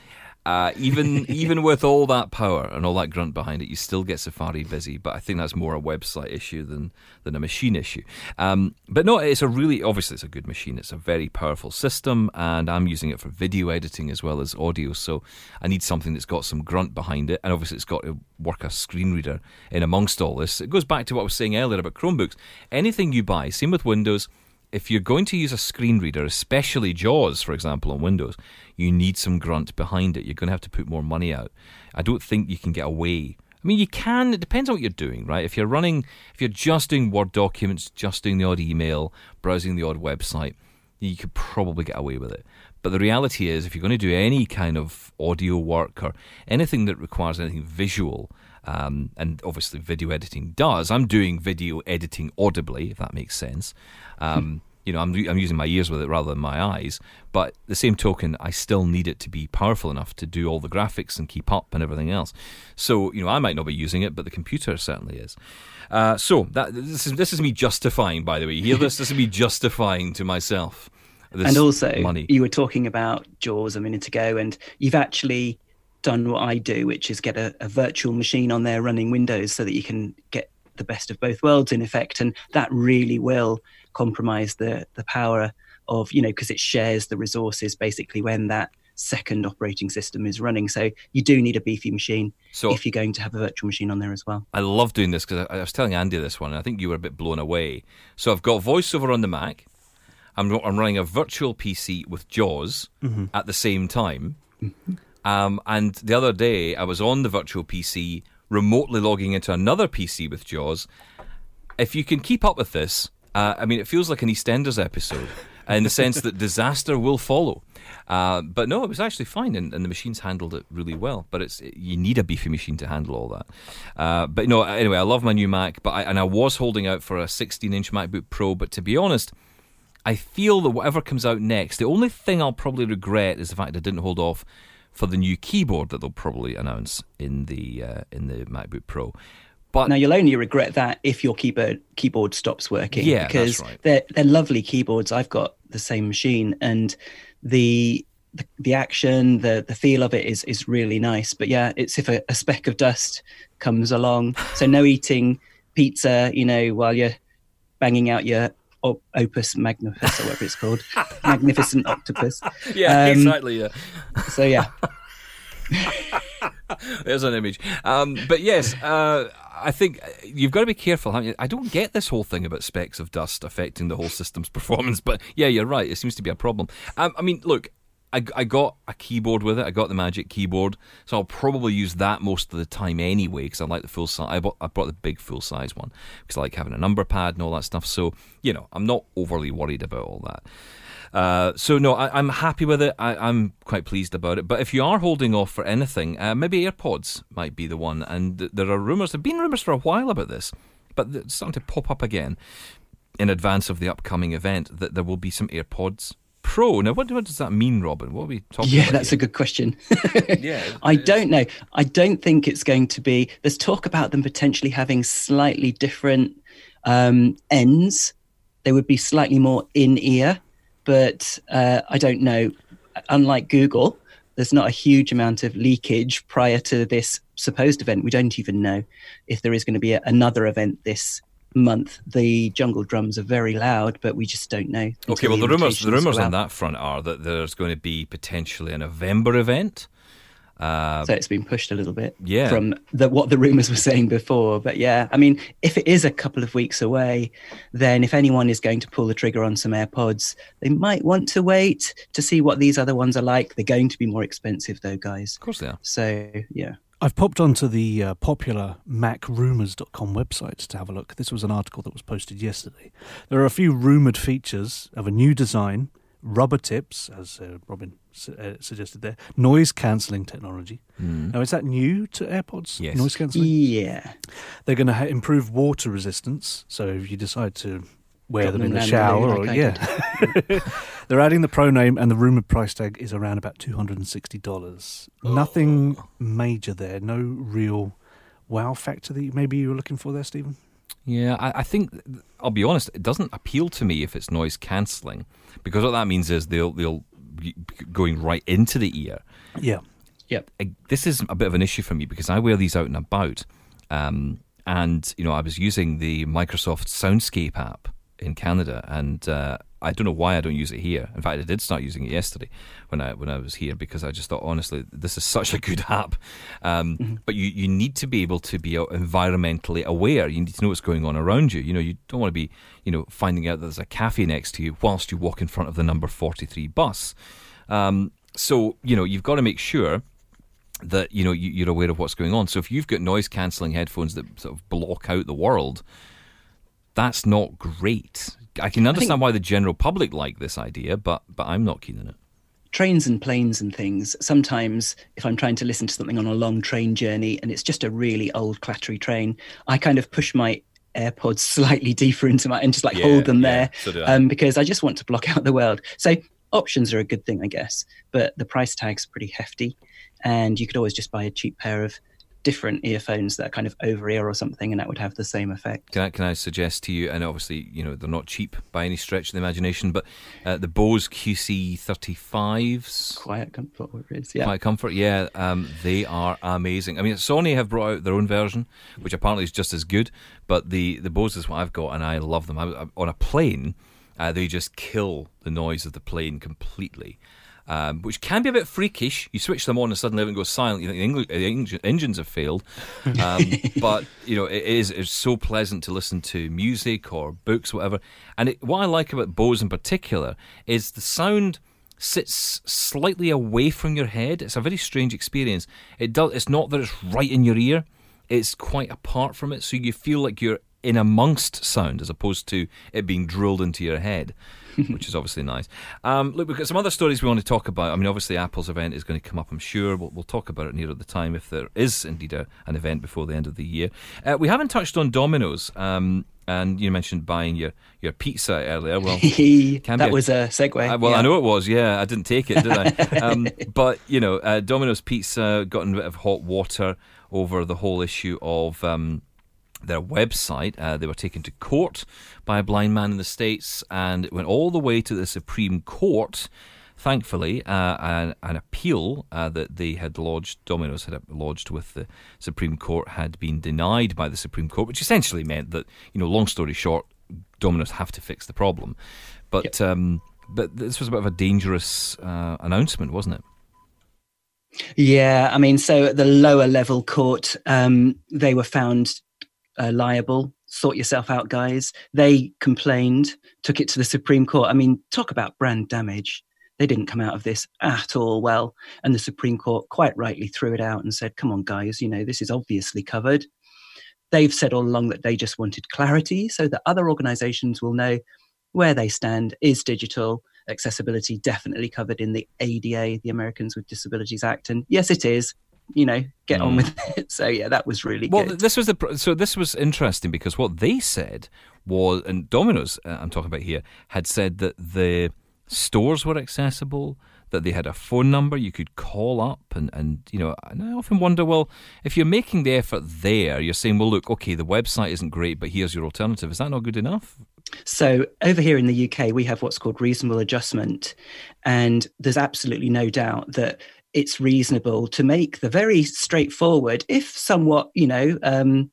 Uh, even even with all that power and all that grunt behind it, you still get Safari busy. But I think that's more a website issue than, than a machine issue. Um, but no, it's a really, obviously it's a good machine. It's a very powerful system, and I'm using it for video editing as well as audio. So I need something that's got some grunt behind it. And obviously it's got to work a screen reader in amongst all this. It goes back to what I was saying earlier about Chromebooks. Anything you buy, same with Windows, if you're going to use a screen reader, especially JAWS, for example, on Windows, you need some grunt behind it. You're going to have to put more money out. I don't think you can get away. I mean, you can. It depends on what you're doing, right? If you're running, if you're just doing Word documents, just doing the odd email, browsing the odd website, you could probably get away with it. But the reality is, if you're going to do any kind of audio work or anything that requires anything visual, um, and obviously video editing does, I'm doing video editing audibly, if that makes sense. Um, you know, I'm I'm using my ears with it rather than my eyes. But the same token, I still need it to be powerful enough to do all the graphics and keep up and everything else. So, you know, I might not be using it, but the computer certainly is. Uh, so that this is this is me justifying, by the way. You hear this? This is me justifying to myself. This and also, money. You were talking about JAWS a minute ago, and you've actually done what I do, which is get a, a virtual machine on there running Windows so that you can get the best of both worlds in effect. And that really will compromise the the power of, you know, because it shares the resources basically when that second operating system is running. So you do need a beefy machine so, if you're going to have a virtual machine on there as well. I love doing this because I, I was telling Andy this one, and I think you were a bit blown away. So I've got VoiceOver on the Mac. I'm, I'm running a virtual P C with JAWS mm-hmm. at the same time. Mm-hmm. Um, and the other day, I was on the virtual P C, remotely logging into another P C with JAWS. If you can keep up with this, uh, I mean, it feels like an EastEnders episode in the sense that disaster will follow. Uh, but no, it was actually fine, and, and the machines handled it really well. But it's you need a beefy machine to handle all that. Uh, but no, anyway, I love my new Mac, but I, and I was holding out for a sixteen-inch MacBook Pro. But to be honest, I feel that whatever comes out next, the only thing I'll probably regret is the fact I didn't hold off for the new keyboard that they'll probably announce in the uh, in the MacBook Pro. But now you'll only regret that if your keyboard keyboard stops working. Yeah, because that's right. they're they're lovely keyboards. I've got the same machine, and the the, the action, the the feel of it is is really nice. But yeah, it's if a, a speck of dust comes along. So no eating pizza, you know, while you're banging out your op- Opus Magnifus or whatever it's called, Magnificent Octopus. Yeah, um, exactly. Yeah. So yeah. There's an image. Um, but yes, uh, I think you've got to be careful. Haven't you? I don't get this whole thing about specks of dust affecting the whole system's performance, but yeah, you're right. It seems to be a problem. Um, I mean, look, I, I got a keyboard with it. I got the Magic Keyboard, so I'll probably use that most of the time anyway, because I like the full size. I bought, I brought the big full size one because I like having a number pad and all that stuff. So, you know, I'm not overly worried about all that. Uh, so no, I, I'm happy with it. I, I'm quite pleased about it. But if you are holding off for anything, uh, maybe AirPods might be the one. And th- there are rumours. There've been rumours for a while about this, but it's starting to pop up again in advance of the upcoming event that there will be some AirPods Pro. Now, what, what does that mean, Robin? What are we talking yeah, about? Yeah, that's here? a good question. yeah, I don't know. I don't think it's going to be. There's talk about them potentially having slightly different um, ends. They would be slightly more in-ear. But uh, I don't know. Unlike Google, there's not a huge amount of leakage prior to this supposed event. We don't even know if there is going to be a, another event this month. The jungle drums are very loud, but we just don't know. Okay, well, the rumours the rumours on that front are that there's going to be potentially a November event. Uh, so it's been pushed a little bit yeah. from the, what the rumours were saying before. But yeah, I mean, if it is a couple of weeks away, then if anyone is going to pull the trigger on some AirPods, they might want to wait to see what these other ones are like. They're going to be more expensive though, guys. Of course they are. So, yeah. I've popped onto the uh, popular mac rumours dot com website to have a look. This was an article that was posted yesterday. There are a few rumoured features of a new design rubber tips, as uh, Robin su- uh, suggested there, noise cancelling technology. Mm. Now, is that new to AirPods? Yes. Noise cancelling? Yeah. They're going to ha- improve water resistance. So if you decide to wear Drop them them in the down shower, the loo or like I yeah, they're adding the Pro name, and the rumoured price tag is around about two hundred sixty dollars. Nothing major there. No real wow factor that you, maybe you were looking for there, Stephen? Yeah, I, I think, I'll be honest, it doesn't appeal to me if it's noise cancelling, because what that means is they'll they'll be going right into the ear. Yeah. Yep. I, this is a bit of an issue for me because I wear these out and about, um, and you know I was using the Microsoft Soundscape app in Canada, and uh, I don't know why I don't use it here. In fact, I did start using it yesterday when I when I was here, because I just thought, honestly, this is such a good app. Um, mm-hmm. But you, you need to be able to be environmentally aware. You need to know what's going on around you. You know, you don't want to be, you know, finding out that there's a cafe next to you whilst you walk in front of the number forty-three bus. Um, so, you know, you've got to make sure that, you know, you, you're aware of what's going on. So if you've got noise cancelling headphones that sort of block out the world, that's not great. I can understand I why the general public like this idea, but but I'm not keen on it. Trains and planes and things, sometimes if I'm trying to listen to something on a long train journey and it's just a really old clattery train, I kind of push my AirPods slightly deeper into my and just like yeah, hold them yeah, there so do I. um, because I just want to block out the world. So options are a good thing, I guess, but the price tag's pretty hefty, and you could always just buy a cheap pair of different earphones that are kind of over ear or something, and that would have the same effect. Can I, can I suggest to you, and obviously, you know, they're not cheap by any stretch of the imagination, but uh, the Bose Q C thirty-fives. Quiet Comfort, whatever it is. Yeah. Quiet Comfort, yeah. Um, they are amazing. I mean, Sony have brought out their own version, which apparently is just as good, but the, the Bose is what I've got, and I love them. I, I, on a plane, uh, they just kill the noise of the plane completely. Um, which can be a bit freakish. You switch them on and suddenly everything goes silent. You think the Engl- engines have failed. Um, but, you know, it is it's so pleasant to listen to music or books, whatever. And it, what I like about Bose in particular is the sound sits slightly away from your head. It's a very strange experience. It does. It's not that it's right in your ear. It's quite apart from it. So you feel like you're in amongst sound as opposed to it being drilled into your head, which is obviously nice. Um, look, we've got some other stories we want to talk about. I mean, obviously Apple's event is going to come up, I'm sure. We'll, we'll talk about it nearer the time if there is indeed a, an event before the end of the year. Uh, we haven't touched on Domino's, um, and you mentioned buying your, your pizza earlier. Well, that a, was a segue. Uh, well, yeah. I know it was, yeah. I didn't take it, did I? um, but, you know, uh, Domino's Pizza got in a bit of hot water over the whole issue of Um, their website. Uh, they were taken to court by a blind man in the States, and it went all the way to the Supreme Court. Thankfully, uh, an, an appeal uh, that they had lodged, Domino's had lodged with the Supreme Court, had been denied by the Supreme Court, which essentially meant that, you know, long story short, Domino's have to fix the problem. But yep. um, but this was a bit of a dangerous uh, announcement, wasn't it? Yeah, I mean, so at the lower level court, um, they were found Uh, liable. Sort yourself out, guys. They complained, took it to the Supreme Court. I mean, talk about brand damage. They didn't come out of this at all well. And the Supreme Court quite rightly threw it out and said, come on, guys, you know, this is obviously covered. They've said all along that they just wanted clarity so that other organizations will know where they stand. Is digital accessibility definitely covered in the A D A, the Americans with Disabilities Act? And yes, it is. You know, get mm. on with it. So yeah, that was really well, good. Well, this was the so this was interesting because what they said was, and Domino's, uh, I'm talking about here, had said that the stores were accessible, that they had a phone number you could call up, and and you know, and I often wonder, well, if you're making the effort there, you're saying, well, look, okay, the website isn't great, but here's your alternative. Is that not good enough? So over here in the U K, we have what's called reasonable adjustment, and there's absolutely no doubt that it's reasonable to make the very straightforward, if somewhat, you know, um,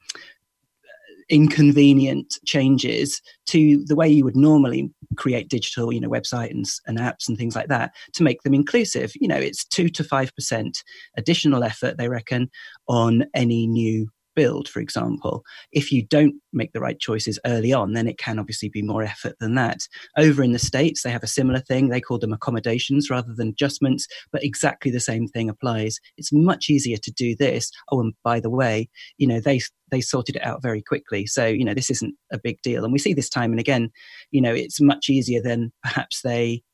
inconvenient changes to the way you would normally create digital, you know, website and, and apps and things like that, to make them inclusive. You know, it's two to five percent additional effort, they reckon, on any new build, for example. If you don't make the right choices early on, then it can obviously be more effort than that. Over in the States, they have a similar thing. They call them accommodations rather than adjustments, but exactly the same thing applies. It's much easier to do this. Oh, and by the way, you know, they they sorted it out very quickly. So, you know, this isn't a big deal. And we see this time and again, you know, it's much easier than perhaps they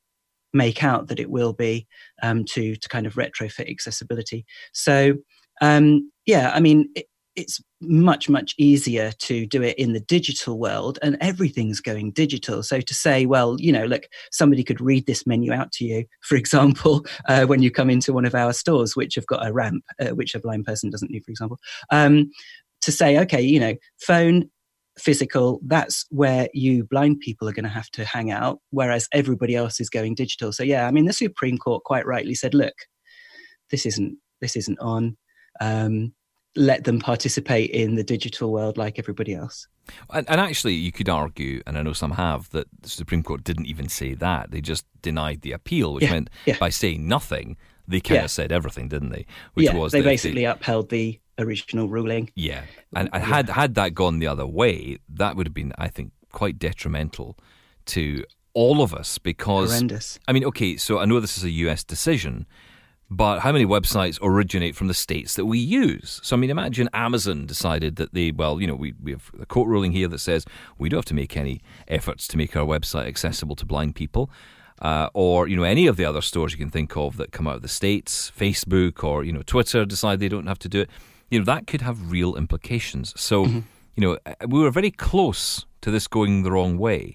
make out that it will be um, to to kind of retrofit accessibility. So um, yeah, I mean, it, it's much, much easier to do it in the digital world, and everything's going digital. So to say, well, you know, look, somebody could read this menu out to you, for example, uh, when you come into one of our stores, which have got a ramp, uh, which a blind person doesn't need, for example, um, to say, okay, you know, phone, physical, that's where you blind people are going to have to hang out, whereas everybody else is going digital. So yeah, I mean, the Supreme Court quite rightly said, look, this isn't, this isn't on. Um, let them participate in the digital world like everybody else. And, and actually, you could argue, and I know some have, that the Supreme Court didn't even say that. They just denied the appeal, which yeah, meant yeah. by saying nothing, they kind yeah. of said everything, didn't they? Which yeah, was they that basically they, upheld the original ruling. Yeah, and, and yeah. had had that gone the other way, that would have been, I think, quite detrimental to all of us because... Horrendous. I mean, okay, so I know this is a U S decision, but how many websites originate from the states that we use? So, I mean, imagine Amazon decided that they, well, you know, we, we have a court ruling here that says we don't have to make any efforts to make our website accessible to blind people. Uh, or, you know, any of the other stores you can think of that come out of the States, Facebook or, you know, Twitter decide they don't have to do it. You know, that could have real implications. So, mm-hmm. you know, we were very close to this going the wrong way.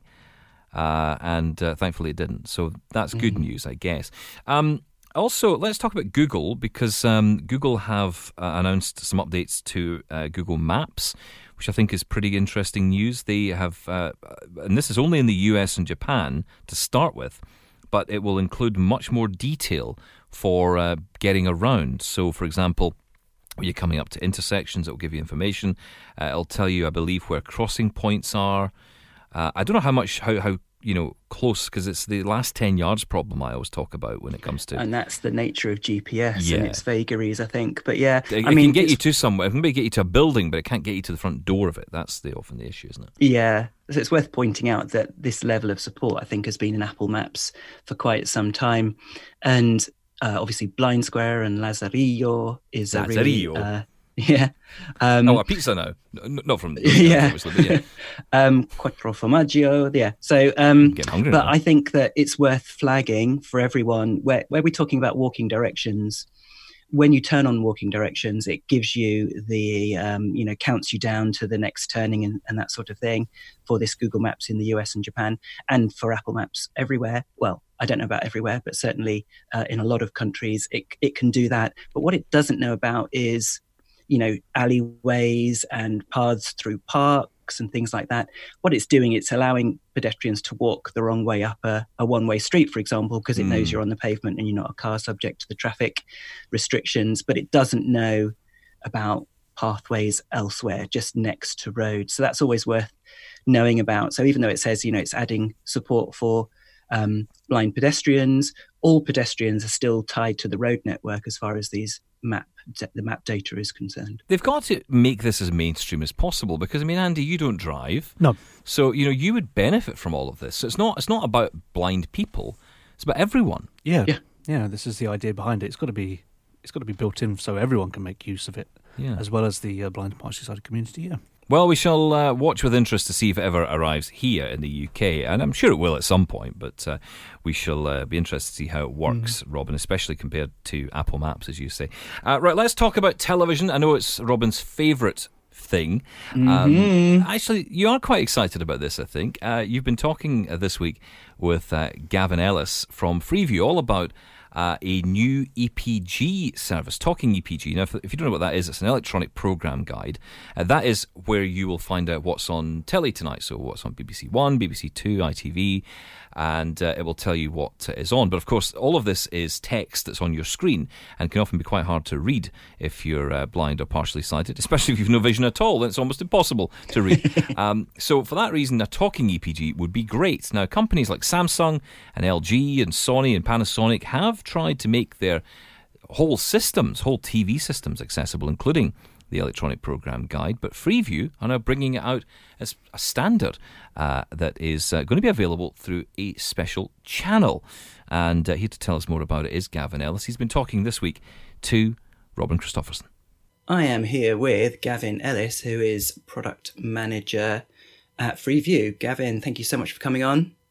Uh, and uh, thankfully it didn't. So that's good mm-hmm. news, I guess. Um, Also, let's talk about Google because um, Google have uh, announced some updates to uh, Google Maps, which I think is pretty interesting news. They have, uh, and this is only in the U S and Japan to start with, but it will include much more detail for uh, getting around. So, for example, when you're coming up to intersections, it will give you information. Uh, it'll tell you, I believe, where crossing points are. Uh, I don't know how much, how, how you know, close, because it's the last ten yards problem I always talk about when it comes to... And that's the nature of G P S yeah. and its vagaries, I think. But yeah, it, I it mean... can get you to somewhere. It can maybe get you to a building, but it can't get you to the front door of it. That's the often the issue, isn't it? Yeah. So it's worth pointing out that this level of support, I think, has been in Apple Maps for quite some time. And uh, obviously Blind Square and Lazarillo is Lazarillo. a really... Uh, yeah. Um, oh, a pizza now. No, not from... Yeah. Obviously, but yeah. um, Quattro Formaggio. Yeah. So, um, Getting hungry but now. I think that it's worth flagging for everyone where, where we're talking about walking directions. When you turn on walking directions, it gives you the, um, you know, counts you down to the next turning and, and that sort of thing for this Google Maps in the U S and Japan, and for Apple Maps everywhere. Well, I don't know about everywhere, but certainly uh, in a lot of countries, it it can do that. But what it doesn't know about is, you know, alleyways and paths through parks and things like that. What it's doing, it's allowing pedestrians to walk the wrong way up a, a one-way street, for example, because it mm. knows you're on the pavement and you're not a car subject to the traffic restrictions, but it doesn't know about pathways elsewhere, just next to roads. So that's always worth knowing about. So even though it says, you know, it's adding support for um, blind pedestrians, all pedestrians are still tied to the road network as far as these map the map data is concerned. They've got to make this as mainstream as possible because, I mean, Andy, you don't drive. No. So, you know, you would benefit from all of this. So it's not it's not about blind people. It's about everyone. Yeah. Yeah. Yeah, this is the idea behind it. It's got to be it's got to be built in so everyone can make use of it, yeah. as well as the uh, blind and partially sighted community, yeah. Well, we shall uh, watch with interest to see if it ever arrives here in the U K, and I'm sure it will at some point, but uh, we shall uh, be interested to see how it works, mm. Robin, especially compared to Apple Maps, as you say. Uh, right, let's talk about television. I know it's Robin's favourite thing. Mm-hmm. Um, actually, you are quite excited about this, I think. Uh, you've been talking uh, this week with uh, Gavin Ellis from Freeview all about Uh, a new E P G service, Talking E P G. Now, if, if you don't know what that is, it's an electronic program guide. Uh, that is where you will find out what's on telly tonight, so what's on B B C One, B B C Two, I T V, and uh, it will tell you what is on. But of course, all of this is text that's on your screen and can often be quite hard to read if you're uh, blind or partially sighted, especially if you've no vision at all. Then it's almost impossible to read. um, so for that reason, a Talking E P G would be great. Now, companies like Samsung and L G and Sony and Panasonic have tried to make their whole systems, whole T V systems accessible, including the electronic program guide, but Freeview are now bringing it out as a standard uh, that is uh, going to be available through a special channel. And uh, here to tell us more about it is Gavin Ellis. He's been talking this week to Robin Christopherson. I am here with Gavin Ellis, who is product manager at Freeview. Gavin, thank you so much for coming on.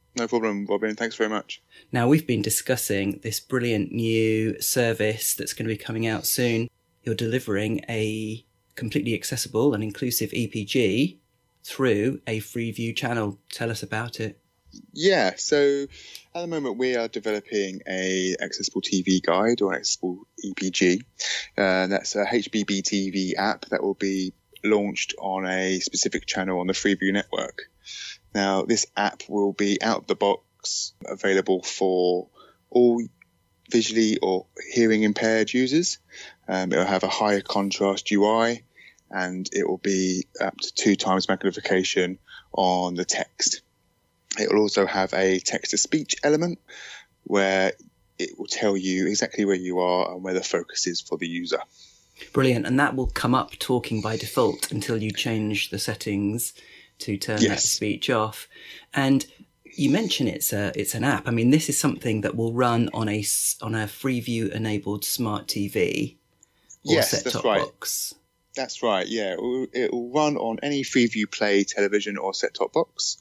No problem, Robin. Thanks very much. Now, we've been discussing this brilliant new service that's going to be coming out soon. You're delivering a completely accessible and inclusive E P G through a Freeview channel. Tell us about it. Yeah, so at the moment we are developing a accessible T V guide or accessible E P G. Uh, that's a H B B T V app that will be launched on a specific channel on the Freeview network. Now, this app will be out of the box, available for all visually or hearing impaired users. Um, it will have a higher contrast U I, and it will be up to two times magnification on the text. It will also have a text-to-speech element where it will tell you exactly where you are and where the focus is for the user. Brilliant. And that will come up talking by default until you change the settings to turn Yes. that speech off. And you mention it's a it's an app. I mean, this is something that will run on a s- on a Freeview enabled smart T V or Yes, set that's top right. box. That's right, yeah. It will, it will run on any Freeview Play television or set-top box.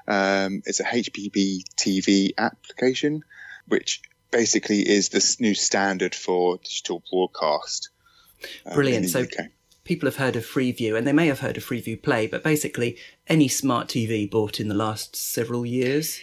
Um, it's a H B B T V application, which basically is the s- new standard for digital broadcast. um, Brilliant. in the So U K. people have heard of Freeview, and they may have heard of Freeview Play, but basically any smart T V bought in the last several years.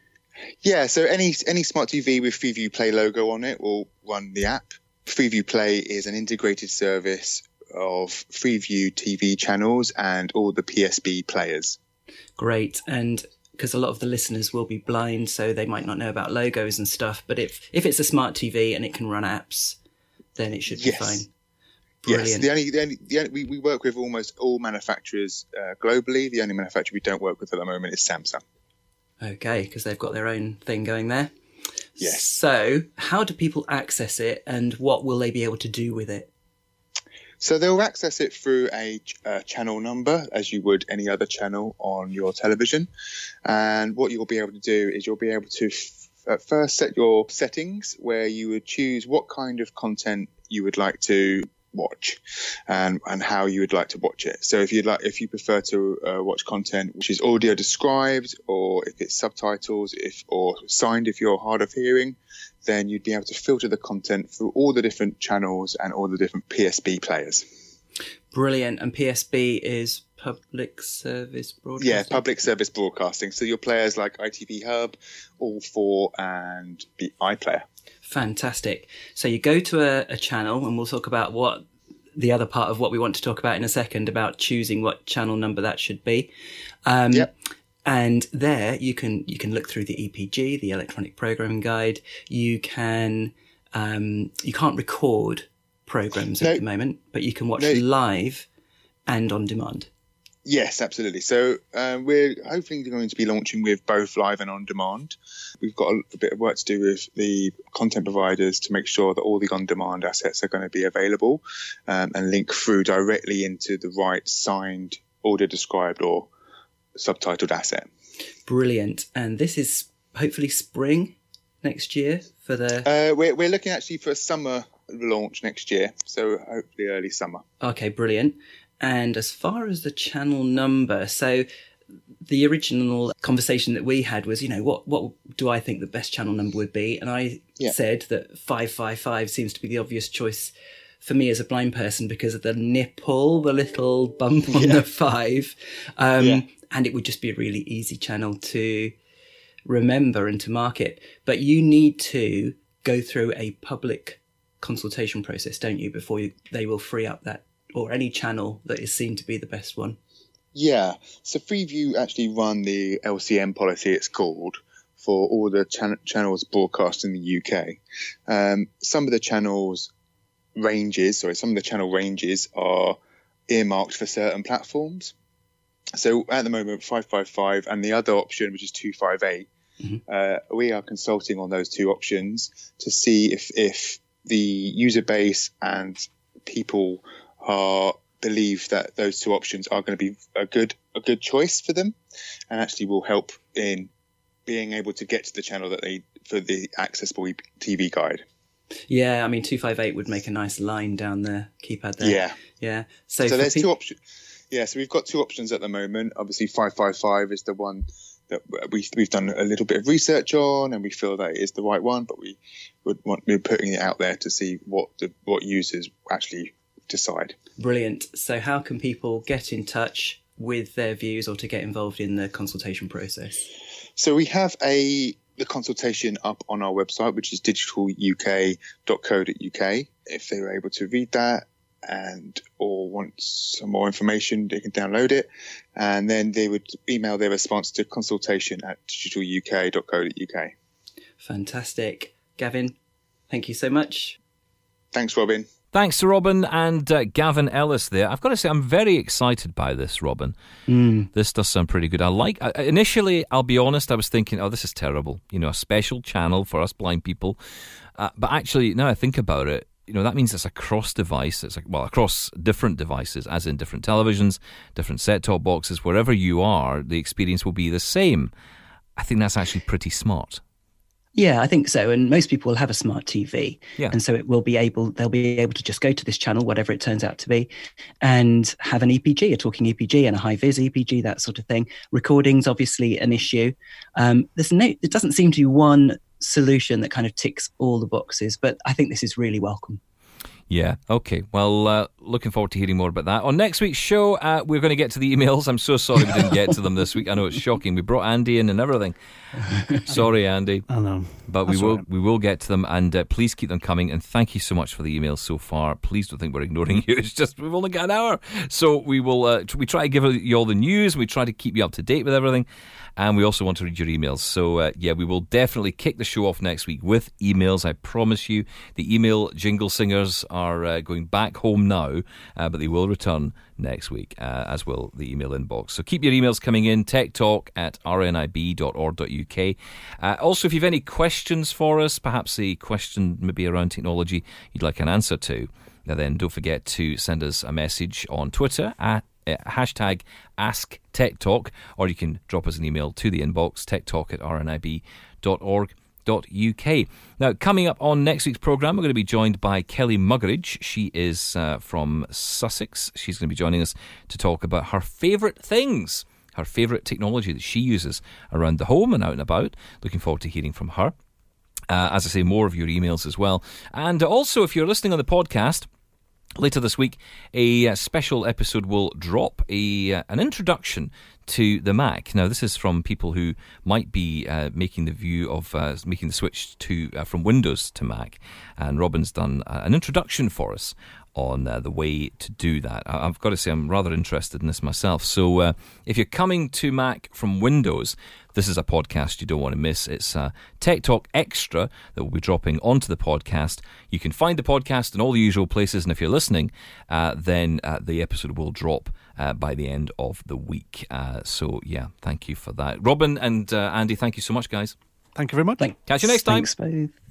Yeah, so any any smart T V with Freeview Play logo on it will run the app. Freeview Play is an integrated service of Freeview T V channels and all the P S B players. Great. And because a lot of the listeners will be blind, so they might not know about logos and stuff, but if, if it's a smart T V and it can run apps, then it should be Yes. fine. Brilliant. Yes, the only, the only, the only we, we work with almost all manufacturers uh, globally. The only manufacturer we don't work with at the moment is Samsung. Okay, because they've got their own thing going there. Yes. So how do people access it, and what will they be able to do with it? So they'll access it through a, a channel number, as you would any other channel on your television. And what you'll be able to do is you'll be able to f- at first set your settings where you would choose what kind of content you would like to watch and and how you would like to watch it. So if you'd like, if you prefer to uh, watch content which is audio described, or if it's subtitles, if or signed if you're hard of hearing, then you'd be able to filter the content through all the different channels and all the different P S B players. Brilliant. And P S B is public service broadcasting? Yeah, public service broadcasting. So your players like I T V Hub, All four, and the iPlayer. Fantastic. So you go to a, a channel, and we'll talk about what the other part of what we want to talk about in a second, about choosing what channel number that should be. Um, Yep. And there you can you can look through the E P G, the electronic programming guide. You can um, you can't record programs No. at the moment, but you can watch No. live and on demand. Yes, absolutely. So um, we're hopefully going to be launching with both live and on demand. We've got a, a bit of work to do with the content providers to make sure that all the on-demand assets are going to be available um, and link through directly into the right signed, audio described or subtitled asset. Brilliant. And this is hopefully spring next year for the... Uh, we're, we're looking actually for a summer launch next year, so hopefully early summer. Okay, brilliant. And as far as the channel number, so the original conversation that we had was, you know, what, what do I think the best channel number would be? And I Yeah. said that five five five seems to be the obvious choice for me as a blind person because of the nipple, the little bump on Yeah. the five. Um, Yeah. And it would just be a really easy channel to remember and to market. But you need to go through a public consultation process, don't you, before you, they will free up that, or any channel that is seen to be the best one. Yeah, so Freeview actually run the L C M policy, it's called, for all the chan- channels broadcast in the U K. Um, some of the channels ranges, sorry, some of the channel ranges are earmarked for certain platforms. So at the moment, five five five and the other option, which is two five eight, Mm-hmm. uh, we are consulting on those two options to see if, if the user base and people are believe that those two options are going to be a good a good choice for them, and actually will help in being able to get to the channel that they for the accessible T V guide. Yeah, I mean, two five eight would make a nice line down the keypad there. Yeah. Yeah. So, So for there's peop- two options. Yeah, so we've got two options at the moment. Obviously, five five five is the one that we, we've done a little bit of research on, and we feel that it is the right one, but we would want we're putting it out there to see what the what users actually decide. Brilliant. So how can people get in touch with their views or to get involved in the consultation process? So we have a the consultation up on our website, which is digital u k dot co dot u k. If they were able to read that and or want some more information, they can download it, and then they would email their response to consultation at digital u k dot co dot u k. Fantastic. Gavin, thank you so much. Thanks, Robin. Thanks to Robin and uh, Gavin Ellis there. I've got to say, I'm very excited by this, Robin. Mm. This does sound pretty good. I like. Uh, initially, I'll be honest, I was thinking, oh, this is terrible. You know, a special channel for us blind people. Uh, but actually, now I think about it, you know, that means it's across device. It's like, well, across different devices, as in different televisions, different set-top boxes. Wherever you are, the experience will be the same. I think that's actually pretty smart. Yeah, I think so. And most people will have a smart T V. Yeah. And so it will be able, they'll be able to just go to this channel, whatever it turns out to be, and have an E P G, a talking E P G and a high-vis E P G, that sort of thing. Recording's obviously an issue. Um, there's no, there doesn't seem to be one solution that kind of ticks all the boxes, but I think this is really welcome. Yeah, okay. Well, uh, looking forward to hearing more about that. On next week's show, uh, we're going to get to the emails. I'm so sorry we didn't get to them this week. I know it's shocking. We brought Andy in and everything. Sorry, Andy. I know. But That's we will right. we will get to them, and uh, please keep them coming. And thank you so much for the emails so far. Please don't think we're ignoring you. It's just we've only got an hour. So we will uh, we try to give you all the news. We try to keep you up to date with everything. And we also want to read your emails. So, uh, yeah, we will definitely kick the show off next week with emails, I promise you. The email jingle singers are uh, going back home now, uh, but they will return next week, uh, as will the email inbox. So keep your emails coming in, techtalk at r n i b dot org dot u k. Uh, also, if you have any questions for us, perhaps a question maybe around technology you'd like an answer to, then don't forget to send us a message on Twitter at Uh, hashtag Ask Tech Talk, or you can drop us an email to the inbox, techtalk at r n i b dot org dot u k. Now, coming up on next week's programme, we're going to be joined by Kelly Muggeridge. She is uh, from Sussex. She's going to be joining us to talk about her favourite things, her favourite technology that she uses around the home and out and about. Looking forward to hearing from her. Uh, as I say, more of your emails as well. And also, if you're listening on the podcast, later this week, a uh, special episode will drop, a uh, an introduction to the Mac. Now, this is from people who might be uh, making the view of uh, making the switch to uh, from Windows to Mac. And Robin's done uh, an introduction for us on uh, the way to do that. I- I've got to say, I'm rather interested in this myself. So uh, if you're coming to Mac from Windows, this is a podcast you don't want to miss. It's uh, Tech Talk Extra that will be dropping onto the podcast. You can find the podcast in all the usual places, and if you're listening, uh, then uh, the episode will drop uh, by the end of the week. Uh, so, yeah, thank you for that. Robin and uh, Andy, thank you so much, guys. Thank you very much. Thanks. Catch you next time. Thanks, both.